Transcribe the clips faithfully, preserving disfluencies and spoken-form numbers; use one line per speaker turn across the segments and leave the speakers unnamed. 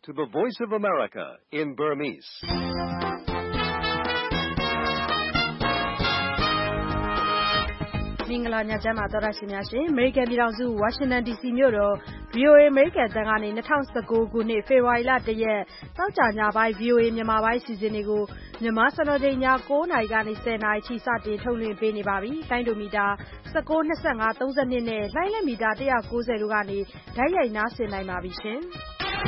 to the Voice of America in Burmese.
။မင်္ဂလာညချမ်းပါသောတာရှင်များရှင်။ American ပြည်ထောင်စု Washington ဒီ စီ မြို့တော် ဗွီအိုအေ American တန်ကနေ၂၀၁၉ခုနှစ်ဖေဖော်ဝါရီလတရက်သောကြာညပိုင်း ဗွီအိုအေမြန်မာပိုင်းအစီအစဉ်တွေကိုမြန်မာစံတော်ချိန်ည၉နာရီကနေ၁၀နာရီထိစတင်ထုတ်လွှင့်ပေးနေပါပြီ။တိုင်းဒိုမီတာ၁၉ ၂၅ ၃၂နဲ့လှိုင်းလက်မီတာ၁၉၀တို့ကနေဓာတ်ရိုက်နားဆင်နိုင်ပါပြီရှင်။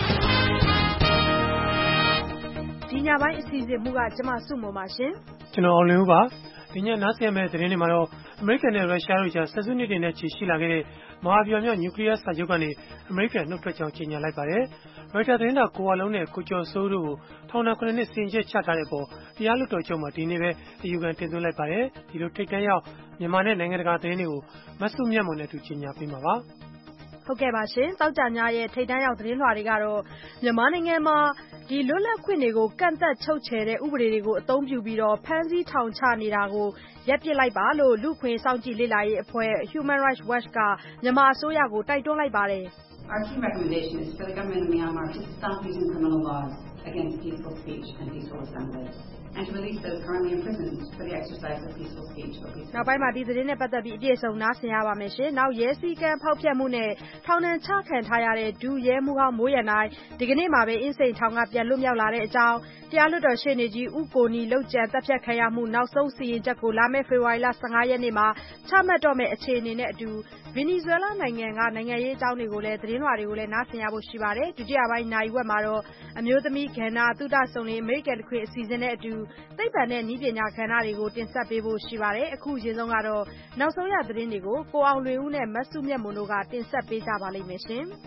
ဒီညပိုင်းအစီအစဉ်မှုကကျမစုမုံပါရှင်
။ကျွန်တော်အောင်လင်းဦးပါ။ဒီညနားဆင်မယ့်သတင်းတွေမှာတော့အမေရိကန်နဲ့ရုရှားတို့ကြားဆယ်စုနှစ်တွေနဲ့ချီရှိလာခဲ့တဲ့မဟာဗျူဟာမြောက်နျူကလ িয়ার စာချုပ်ကနေအမေရိကန်နှုတ်ထွက်ကြောင်းကြေညာလိုက်ပါတယ်။ ရိုက်တာသတင်းတောက်ကိုဝလုံးနဲ့ကိုကျော်စိုးတို့ကိုထောင်ဒဏ်ခုနှစ်နှစ်စီရင်ချက်ချထားတဲ့အပေါ်တရားလွှတ်တော်ချုပ်မှာဒီနေ့ပဲအယူခံတင်သွင်းလိုက်ပါတယ်။ဒီလိုထိပ်တန်းရောက်မြန်မာနဲ့နိုင်ငံတကာသတင်းတွေကိုမဆုမြတ်မွန်နဲ့သူကြေညာပေးမှာပါ။
ဟုတ်ကဲ့ပါရှင်။သောကြာညရဲ့ထိပ်တန်းရောက်သတင်းလွှာတွေကတော့မြန်မာနိုင်ငံမှာဒီလွတ်လပ်ခွင့်တွေကိုကန့်သက်ချုပ်ချယ်တဲ့ဥပဒေတွေကိုအသုံးပြုပြီးတော့ဖမ်းဆီးထောင်ချနေတာကိုရပ်ပစ်လိုက်ပါလို့လူ့အခွင့်အရေးစောင့်ကြည့်လေ့လာရေးအဖွဲ့ Human Rights Watch ကမြန်မာအစိုးရကိုတိုက်တွန်းလိုက်ပါတယ်။
Our key recommendation is for the government of Myanmar to stop using criminal laws against peaceful speech and peaceful assembly.And to release those currently imprisoned for the exercise of peaceful speech or peaceful.
နောက်ပိုင်းမှာဒီသတင်းနဲ့ပတ်သက်ပြီးအပြည့်အစုံနားဆင်ရပါမယ်ရှင်။နောက်ရဲစည်းကမ်းဖောက်ဖျက်မှုနဲ့ထောင်ဒဏ်ချခံထားရတဲ့ဒုရဲမှူးဟောင်းမိုးရန်တိုင်းဒီကနေ့မှာပဲအင်းစိန်ထောင်ကပြန်လွတ်မြောက်လာတဲ့အကြောင်းတရားလွှတ်တော်ရှေ့နေကြီးဦးကိုနီလုတ်ကြံတပ်ဖြတ်ခံရမှုနောက်ဆုံးစီရင်ချက်ကိုလာမယ့်ဖေဖော်ဝါရီလ၁၅ရက်နေ့မှာချမှတ်တော့မယ့်အခြေအနေနဲ့အတူဗင်နီဇွဲလားနိုင်ငံကနိုင်ငံရေးအကြောင်းတွေကိုလည်းသတင်းလွှာတွေကိုလည်းနားဆင်ရဖို့ရှိပါတယ်။ဒုတိယပိုင်းနိုင်ဝက်မှာတော့အမျိုးသမီးကဏ္ဍသုတဆုံနေအမေရိကန်တခွေအစီအစဉ်နဲ့အတူသိပ္ပံနဲ့နည်းပညာကဏ္ဍတွေကိုတင်ဆက်ပေးဖို့ရှိပါတယ်။အခုအရင်ဆုံးကတော့နောက်ဆုံးရသတင်းတွေကိုကိုအောင်လွင်ဦးနဲ့မဆုမြတ်မွန်တို့ကတင်ဆက်ပေးကြပါလိမ့်မယ်ရှင်။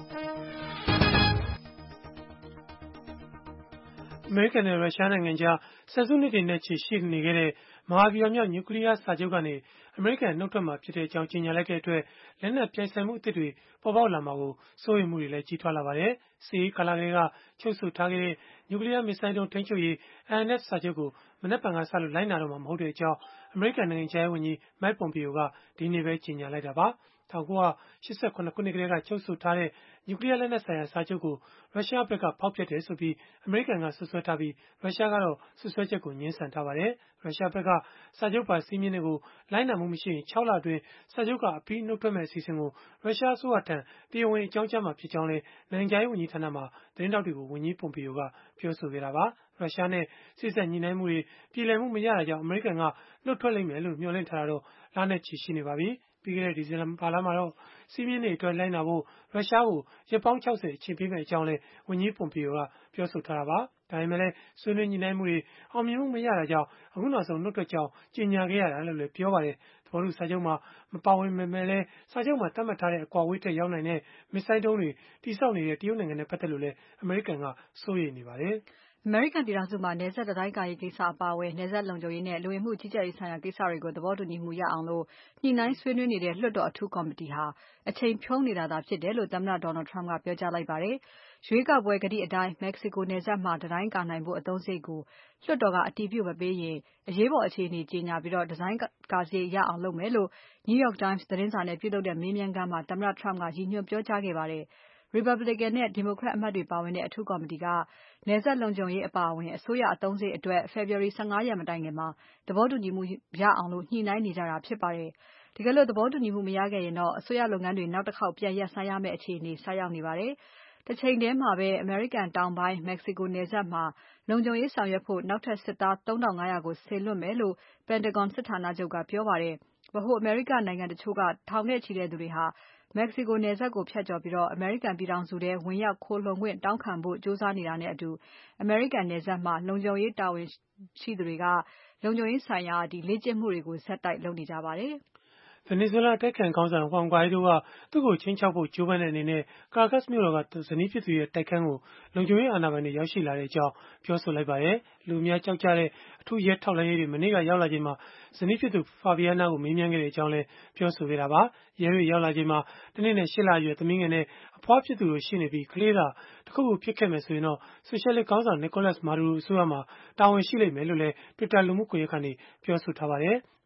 အမေရိကန်နဲ့ရုရှားနိုင်ငံကြားဆယ်စုနှစ်တွေနဲ့ချီရှိနေခဲ့တဲ့မဟာဗျူဟာမြောက်နျူကလ িয়ার စာချုပ်ကနေအမေရိကန်နှုတ်ထွက်မှာဖြစ်တဲ့အကြောင်းကြေညာလိုက်တဲ့အတွက်လက်နက်ပြိုင်ဆိုင်မှုအသစ်တွေပေါ်ပေါက်လာမှာကိုစိုးရိမ်မှုတွေလည်းကြီးထွားလာပါတယ်။စီးကာလာတွေကချုပ်ဆိုထားခဲ့တဲ့နျူကလ িয়ার မစ်ဆိုင်းဒုံးထိန်းချုပ်ရေး I N F စာချုပ်ကိုမနက်ဖြန်ကစလို့လိုက်နာတော့မှာမဟုတ်တဲ့အကြောင်းအမေရိကန်နိုင်ငံခြားရေးဝန်ကြီး Mike Pompeo ကဒီနေ့ပဲကြေညာလိုက်တာပါ။၁၉၈၇ခုနှစ်ကတည်းကချုပ်ဆိုထားတဲ့နျူကလ িয়ার လက်နက်ဆိုင်ရာစာချုပ်ကိုရုရှားဘက်ကဖောက်ဖျက်တယ်ဆိုပြီးအမေရိကန်ကဆွဆွဲထားပြီးရုရှားကတော့ဆွဆွဲချက်ကိုငြင်းဆန်ထားပါတယ်။ရုရှားဘက်ကစာချုပ်ပါစည်းမျဉ်းတွေကိုလိုက်နာမှုမရှိရင်၆လအတွင်းစာချုပ်ကအပြီးနှုတ်ထွက်မဲ့အစီအစဉ်ကိုရုရှားအစိုးရထံတရားဝင်အကြောင်းကြားမှာဖြစ်ကြောင်းလည်းနိုင်ငံခြားရေးဝန်ကြီးဌာနမှသတင်းတောက်တွေကိုဝန်ကြီး Pompeo ကပြောဆိုခဲ့တာပါ။ရုရှားနဲ့စေ့စပ်ညှိနှိုင်းမှုတွေပြည်လည်မှုမရတာကြောင့်အမေရိကန်ကနှုတ်ထွက်လိမ့်မယ်လို့မျှော်လင့်ထားတာတော့လနဲ့ချီရှိနေပါပြီ။ပြီးခဲ့တဲ့ဒီဇင်ဘာလမှာတော့စည်းမျဉ်းတွေအတွက်လိုက်နာဖို့ရုရှားကိုရက်ပေါင်း၆၀အချိန်ပေးမဲ့အကြောင်းလည်းဝန်ကြီး Pompeo ကပြောဆိုထားတာပါ။ဒါပေမဲ့လည်းဆွေးနွေးညှိနှိုင်းမှုတွေအောင်မြင်မှုမရတာကြောင့်အခုနောက်ဆုံးနှုတ်ထွက်ကြောင်းကြေညာခဲ့ရတာလို့လည်းပြောပါတယ်။သဘောတူစာချုပ်မှာမပါဝင်ပေမဲ့လည်းစာချုပ်မှာသတ်မှတ်ထားတဲ့အကွာအဝေးထက်ရောက်နိုင်တဲ့မစ်ဆိုင်းဒုံးတွေတိစောက်နေတဲ့တရုတ်နိုင်ငံနဲ့ပတ်သက်လို့လည်းအမေရိကန်ကစိုးရိမ်နေပါတယ်။
အမေရိကန်ပြည်ထောင်စုမှာနယ်စပ်တံတိုင်းကာရေးကိစ္စအပါအဝင်နယ်စပ်လုံခြုံရေးနဲ့လူဝင်မှုကြီးကြပ်ရေးဆိုင်ရာကိစ္စတွေကိုသဘောတူညီမှုရအောင်လို့ညှိနှိုင်းဆွေးနွေးနေတဲ့လွှတ်တော်အထူးကော်မတီဟာအချိန်ဖြုန်းနေတာသာဖြစ်တယ်လို့သမ္မတ Donald Trump ကပြောကြားလိုက်ပါတယ်။ရွေးကောက်ပွဲကတိအတိုင်း Mexico နယ်စပ်မှာတံတိုင်းကာနိုင်ဖို့အသုံးစရိတ်ကိုလွှတ်တော်ကအတည်ပြုမပေးရင်အရေးပေါ်အခြေအနေကြေညာပြီးတော့တံတိုင်းကာစရိတ်ရအောင်လုပ်မယ်လို့ New York Times သတင်းစာနဲ့ပြုလုပ်တဲ့မေးမြန်းခန်းမှာသမ္မတ Trump ကရည်ညွှန်းပြောကြားခဲ့ပါတယ်။ Republican နဲ့ Democrat အမတ်တွေပါဝင်တဲ့အထူးကော်မတီကနယ်စပ်လုံခြုံရေးအပါအဝင်အစိုးရအသုံးစရိတ်အတွက် ဖေဖော်ဝါရီ၁၅ရက်မတိုင်ခင်မှာသဘောတူညီမှုရအောင်ညှိနှိုင်းနေကြတာဖြစ်ပါတယ်။တကယ်လို့သဘောတူညီမှုမရခဲ့ရင်တော့အစိုးရလုပ်ငန်းတွေနောက်တစ်ခေါက်ပြန်ရပ်ဆိုင်းရမယ့်အခြေအနေဆိုက်ရောက်နေပါတယ်။တစ်ချိန်တည်းမှာပဲအမေရိကန်တောင်ပိုင်း Mexico နယ်စပ်မှာလုံခြုံရေးဆောင်ရွက်ဖို့နောက်ထပ်စစ်သားသုံးထောင်၅ရာကိုစေလွှတ်မယ်လို့ Pentagon စစ်ဌာနချုပ်ကပြောပါတယ်။ဗဟိုအမေရိကနိုင်ငံတချို့ကထောင်နဲ့ချီတဲ့သူတွေဟာ Mexico နယ်စပ်ကိုဖြတ်ကျော်ပြီးအမေရိကန်ပြည်ထောင်စုထဲဝင်ရောက်ခိုလှုံခွင့်တောင်းခံဖို့ကြိုးစားနေတာနဲ့အတူအမေရိကန်နယ်စပ်မှာလုံခြုံရေးတာဝန်ရှိသူတွေကလုံခြုံရေးဆိုင်ရာလေ့ကျင့်မှုတွေကိုဆက်တိုက်လုပ်နေကြပါတယ်။
Venezuela အတိုက်အခံခေါင်းဆောင် Juan Guaido ကသူ့ကိုခြိမ်းခြောက်ဖို့ကြိုးပမ်းတဲ့အနေနဲ့ Caracas မြို့တော်ကဇနီးဖြစ်သူရဲ့တိုက်ခန်းကိုလုံခြုံရေးအာဏာပိုင်တွေရောက်ရှိလာတဲ့အကြောင်းပြောဆိုလိုက်ပါတယ်။လူအများကြောက်ကြတဲ့အထူးရဲထောက်လှမ်းရေးတွေမနေ့ကရောက်လာချိန်မှာဇနီးဖြစ်သူ Fabiana ကိုမေးမြန်းခဲ့တဲ့အကြောင်းလည်းပြောဆိုခဲ့တာပါ။ရဲတွေရောက်လာချိန်မှာတနေ့နဲ့ရှစ်လအရွယ်သမီးငယ်နဲ့အဖွားဖြစ်သူတို့ရှိနေပြီးကလေးသာတခုခုဖြစ်ခဲ့မယ်ဆိုရင်တော့ဆိုရှယ်လစ်ခေါင်းဆောင် Nicolas Maduro အစိုးရမှာတာဝန်ရှိလိမ့်မယ်လို့လည်း Twitter လူမှုကွန်ရက်ကနေပြောဆိုထားပါတယ်။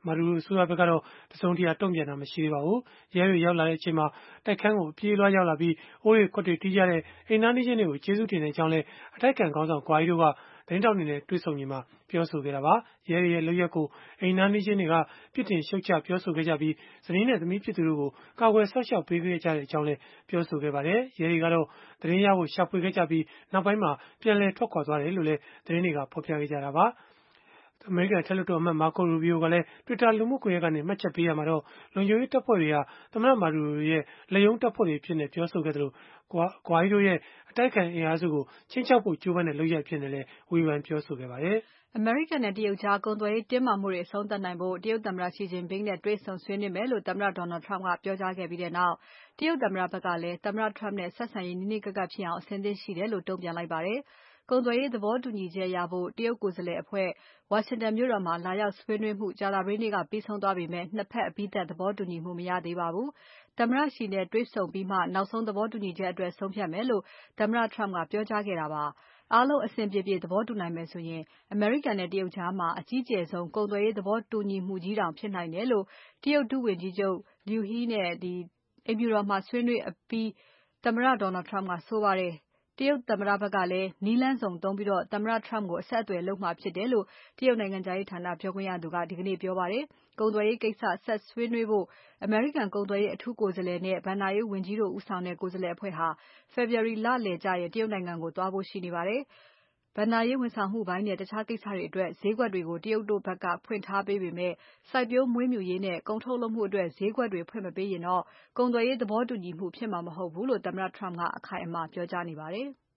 မာဒူရိုအစိုးရဘက်ကတော့တစုံတရာတုံ့ပြန်တာမရှိသေးပါဘူး။ရဲတွေရောက်လာတဲ့အချိန်မှာတိုက်ခန်းကိုပြေးလွှားရောက်လာပြီးအိုးတွေခွက်တွေတီးကြတဲ့အိမ်သားကြီးတွေကိုကျေးဇူးတင်တဲ့အကြောင်းလည်းအတိုက်ခံခေါင်းဆောင်ဂွာရီဒိုကသတင်းတောက်နေနဲ့တွေ့ဆုံညီမှာပြောဆိုခဲ့တာပါ။ရဲရဲ့လုပ်ရက်ကိုအိမ်သားကြီးတွေကပြစ်တင်ရှုတ်ချပြောဆိုခဲ့ကြပြီးဇနီးနဲ့သမီးဖြစ်သူတို့ကိုကာကွယ်ဆော့ရှောက်ပေးခဲ့ကြတဲ့အကြောင်းလည်းပြောဆိုခဲ့ပါတယ်။ရဲတွေကတော့သတင်းရဖို့ရှာဖွေခဲ့ကြပြီးနောက်ပိုင်းမှာပြန်လည်ထွက်ခွာသွားတယ်လို့လည်းသတင်းတွေကဖော်ပြခဲ့ကြတာပါ။အမေရိကန်အထက်လွှတ်တော်အမတ်မာကိုရူဘီယိုကလည်း Twitter လူမှုကွန်ရက်ကနေမှတ်ချက်ပေးရမှာတော့လုံခြုံရေးတပ်ဖွဲ့တွေဟာသမ္မတမာဒူရိုရဲ့လက်ရုံးတပ်ဖွဲ့တွေဖြစ်နေပြောဆိုခဲ့သလိုဂွာရီဒိုရဲ့အတိုက်ခံအင်အားစုကိုချင်းချောက်ဖို့ကြိုးပမ်းတဲ့လုပ်ရပ်ဖြစ်နေလဲဝေဖန်ပြောဆိုခဲ့ပါတယ်
။အမေရိကန်နဲ့တရုတ်ကြားကုန်သွယ်ရေးတင်းမာမှုတွေအဆုံးသတ်နိုင်ဖို့တရုတ်သမ္မတ Xi Jinping နဲ့တွေ့ဆုံဆွေးနွေးမယ်လို့သမ္မတ Donald Trump ကပြောကြားခဲ့ပြီးနောက်တရုတ်သမ္မတဘက်ကလည်းသမ္မတ Trump နဲ့ဆက်ဆံရေးနီးနီးကပ်ကပ်ဖြစ်အောင်အဆင်သင့်ရှိတယ်လို့တုံ့ပြန်လိုက်ပါတယ်။ကုန်သွယ်ရေးသဘောတူညီချက်ရဖို့တရုတ်ကိုယ်စားလှယ်အဖွဲ့ဝါရှင်တန်မြို့တော်မှာလာရောက်ဆွေးနွေးမှုကြာသပတေးနေ့ကပြီးဆုံးသွားပေမဲ့နှစ်ဖက်အပြီးသတ်သဘောတူညီမှုမရသေးပါဘူး။သမ္မတ Xi နဲ့တွေ့ဆုံပြီးမှနောက်ဆုံးသဘောတူညီချက်အတွက်ဆုံးဖြတ်မယ်လို့သမ္မတ Trump ကပြောကြားခဲ့တာပါ။အားလုံးအဆင်ပြေပြေသဘောတူနိုင်မယ်ဆိုရင်အမေရိကန်နဲ့တရုတ်ကြားမှာအကြီးကျယ်ဆုံးကုန်သွယ်ရေးသဘောတူညီမှုကြီးတောင်ဖြစ်နိုင်တယ်လို့တရုတ်ဒုဝန်ကြီးချုပ် Liu He နဲ့အိမ်ဖြူတော်မှာဆွေးနွေးအပြီးသမ္မတ Donald Trump ကဆိုပါတယ်။တရုတ်သမ္မတဘက်ကလည်းနည်းလမ်းစုံသုံးပြီးသမ္မတ Trump ကိုအဆက်အသွယ်လုပ်မှာဖြစ်တယ်လို့တရုတ်နိုင်ငံခြားရေးဌာနပြောခွင့်ရသူကဒီကနေ့ပြောပါတယ်။ကုန်သွယ်ရေးကိစ္စဆက်ဆွေးနွေးဖို့အမေရိကန်ကုန်သွယ်ရေးအထူးကိုယ်စားလှယ်နဲ့ဘဏ္ဍာရေးဝန်ကြီးတို့ဦးဆောင်တဲ့ကိုယ်စားလှယ်အဖွဲ့ဟာ February လလယ်ကျရင်တရုတ်နိုင်ငံကိုသွားဖို့ရှိနေပါတယ်။ဘဏ္ဍာရေးဝန်ဆောင်မှုပိုင်းနဲ့တခြားကိစ္စတွေအတွက်ဈေးကွက်တွေကိုတရုတ်တို့ဘက်ကဖွင့်ထားပေးပေမဲ့စိုက်ပျိုးမွေးမြူရေးနဲ့ကုန်ထုတ်လုပ်မှုအတွက်ဈေးကွက်တွေဖွင့်မပေးရင်တော့ကုန်သွယ်ရေးသဘောတူညီမှုဖြစ်မှာမဟုတ်ဘူးလို့သမ္မတ Trump ကအခိုင်အမာပြောကြားနေပါတယ်။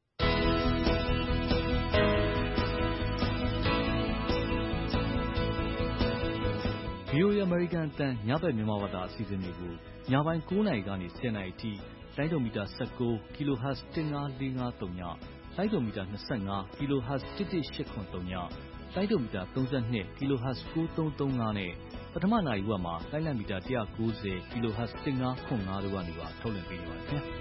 V O A အမေရိကန်အသံညဘက်မြန်မာဘာသာအစီအစဉ်တွေကိုညပိုင်း၉နာရီကနေ၁၀နာရီအထိလိုင်းဒိုမီတာ၁၉ kilohertz ၁၅၄၅၃ညလိုင်းဒိုမီတာ၂၅ kilohertz ၁၁၈၇၃ညလိုင်းဒိုမီတာ၃၂ kilohertz ၉၃၃၅နဲ့ပထမနာရီဝက်မှာလိုင်းလံမီတာ၁၉၀ kilohertz ၁၅ခွန်၅တို့ကနေပါထုတ်လွှင့်ပေးနေပါတယ်ခင်ဗျာ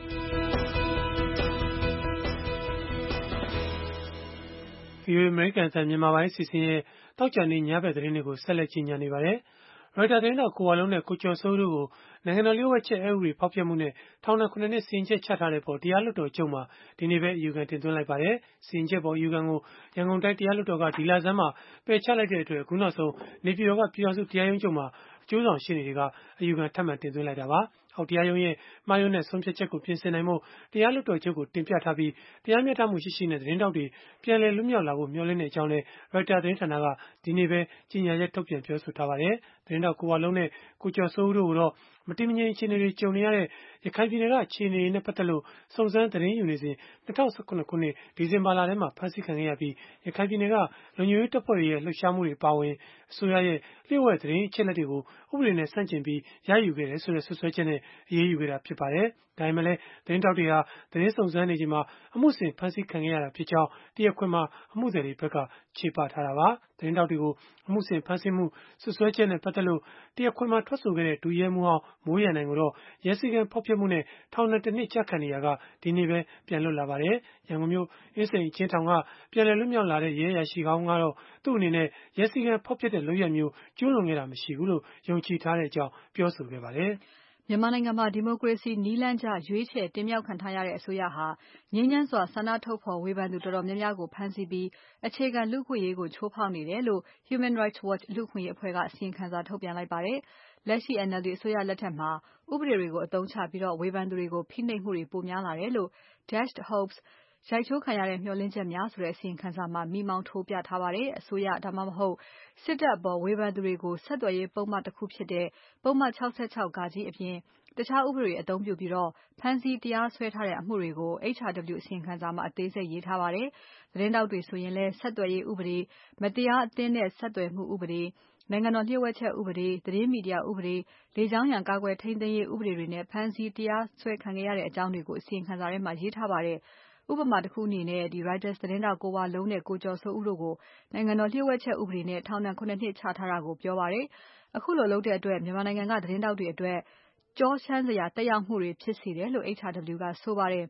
။ V O A အမေရိကန်အသံမြန်မာပိုင်းအစီအစဉ်ရဲ့တောက်ကြနေညဘက်သတင်းတွေကိုဆက်လက်ကြီးညာနေပါတယ်။ Reuters သတင်းတောက်ကိုဝလုံးနဲ့ကိုကျော်စိုးတို့ကိုနိုင်ငံတော်လျှို့ဝှက်ချက်အက်ဥပဒေဖောက်ဖျက်မှုနဲ့ထောင်ဒဏ် ခုနစ်နှစ်စီရင်ချက်ချထားတဲ့အပေါ်တရားလွှတ်တော်ချုပ်မှာဒီနေ့ပဲအယူခံတင်သွင်းလိုက်ပါတယ်။စီရင်ချက်ပေါ်အယူခံကိုရန်ကုန်တိုင်းတရားလွှတ်တော်ကဒီလဆန်းမှာပယ်ချလိုက်တဲ့အတွက်အခုနောက်ဆုံးနေပြည်တော်ကပြည်ထောင်စုတရားရုံးချုပ်မှာအကျိုးဆောင်ရှေ့နေတွေကအယူခံထပ်မံတင်သွင်းလိုက်တာပါ။အောက်တရားရုံးရဲ့မှားယွင်းတဲ့ဆုံးဖြတ်ချက်ကိုပြင်ဆင်နိုင်ဖို့တရားလွှတ်တော်ချုပ်ကိုတင်ပြထားပြီးတရားမျှတမှုရှိရှိနဲ့သတင်းတောက်တွေပြန်လည်လွတ်မြောက်လာဖို့မျှော်လင့်တဲ့အကြောင်းလည်း Reuters သတင်းဌာနကဒီနေ့ပဲကြေညာချက်ထုတ်ပြန်ပြောဆိုထားပါတယ်။သတင်းတောက်ကိုဝလုံးနဲ့ကိုကျော်စိုးဦးတို့ကိုတော့မတည်မငြိမ်အခြေအနေတွေကြုံနေရတဲ့ရခိုင်ပြည်နယ်ကအခြေအနေနဲ့ပတ်သက်လို့စုံစမ်းသတင်းယူနေစဉ်၂၀၁၇ခုနှစ်ဒီဇင်ဘာလထဲမှာဖမ်းဆီးခံခဲ့ရပြီးရခိုင်ပြည်နယ်ကလုံခြုံရေးတပ်ဖွဲ့တွေရဲ့လှုပ်ရှားမှုတွေအပါအဝင်အစိုးရရဲ့လျှို့ဝှက်သတင်းအချက်အလက်တွေကိုဥပဒေနဲ့ဆန့်ကျင်ပြီးရယူခဲ့တယ်ဆိုတဲ့ဆွဆွဲချက်နဲ့အရေးယူခဲ့တာဖြစ်ပါတယ်။ဒါပေမဲ့လည်းသတင်းတောက်တွေဟာသတင်းစုံစမ်းနေချိန်မှာအမှုစဉ်ဖမ်းဆီးခံခဲ့ရတာဖြစ်ကြောင်းတရားခွင်မှာအမှုသည်တွေဘက်ကချေပထားတာပါ။သတင်းတောက်တွေကိုအမှုစဉ်ဖမ်းဆီးမှုဆွဆွဲချက်နဲ့ပတ်သက်လို့တရားခွင်မှာထွက်ဆိုခဲ့တဲ့ဒုရဲမှူးဟောင်းမိုးရန်နိုင်ကိုတော့ရဲစည်းကမ်းဖောက်ဖျက်မှုနဲ့ထောင်ဒဏ်တစ်နှစ်ကျခံနေရကဒီနေ့ပဲပြန်လွတ်လာပါတယ်။ရန်ကုန်မြို့အင်းစိန်အကျဉ်းထောင်ကပြန်လည်လွတ်မြောက်လာတဲ့ရဲအရာရှိကောင်းကတော့သူ့အနေနဲ့ရဲစည်းကမ်းဖောက်ဖျက်တဲ့လုပ်ရပ်မျိုးကျူးလွန်ခဲ့တာမရှိဘူးလို့ယုံကြည်ထားတဲ့အကြောင်းပြောဆိုခဲ့ပါတယ်။
မြန်မာနိုင်ငံမှာဒီမိုကရေစီနည်းလမ်းကျရွေးချယ်တင်မြှောက်ခံထားရတဲ့အစိုးရဟာငြိမ်းချမ်းစွာဆန္ဒထုတ်ဖော်ဝေဖန်သူတော်တော်များများကိုဖမ်းဆီးပြီးအခြေခံလူ့အခွင့်အရေးကိုချိုးဖောက်နေတယ်လို့ Human Rights Watch လူ့အခွင့်အရေးအဖွဲ့ကအစီရင်ခံစာထုတ်ပြန်လိုက်ပါတယ်။လက်ရှိ N L D အစိုးရလက်ထက်မှာဥပဒေတွေကိုအသုံးချပြီးဝေဖန်သူတွေကိုဖိနှိပ်မှုတွေပိုများလာတယ်လို့ Dashed Hopes ရိုက်ချိုးခံရတဲ့မျှော်လင့်ချက်များဆိုတဲ့အစီရင်ခံစာမှာမီးမောင်းထိုးပြထားပါတယ်။အစိုးရဒါမှမဟုတ်စစ်တပ်အပေါ်ဝေဖန်သူတွေကိုဆက်သွယ်ရေးပုဒ်မတစ်ခုဖြစ်တဲ့ပုဒ်မ၆၆ (ဃ) အပြင်တခြားဥပဒေတွေအသုံးပြုပြီးဖမ်းဆီးတရားစွဲထားတဲ့အမှုတွေကို H R W အစီရင်ခံစာမှာအသေးစိတ်ရေးထားပါတယ်။သတင်းတောက်တွေဆိုရင်လည်းဆက်သွယ်ရေးဥပဒေ၊မတရားအသင်းနဲ့ဆက်သွယ်မှုဥပဒေ၊နိုင်ငံတော်လျှို့ဝှက်ချက်ဥပဒေ၊သတင်းမီဒီယာဥပဒေ၊လေကြောင်းရန်ကာကွယ်ထိန်းသိမ်းရေးဥပဒေတွေနဲ့ဖမ်းဆီးတရားစွဲခံခဲ့ရတဲ့အကြောင်းတွေကိုအစီရင်ခံစာထဲမှာရေးထားပါတယ်။ဥပမာတစ်ခုအနေနဲ့ Reuters သတင်းထောက်ကိုဝလုံးနဲ့ကိုကျော်စိုးဦးတို့ကိုနိုင်ငံတော်လျှို့ဝှက်ချက်ဥပဒေနဲ့ထောင်ဒဏ် ခုနစ်နှစ်ချထားတာကိုပြောပါတယ်။အခုလိုလုပ်တဲ့အတွက်မြန်မာနိုင်ငံကသတင်းထောက်တွေအတွက်ကြောရှမ်းစရာသက်ရောက်မှုတွေဖြစ်စေတယ်လို့ H R W ကဆိုပါတယ်။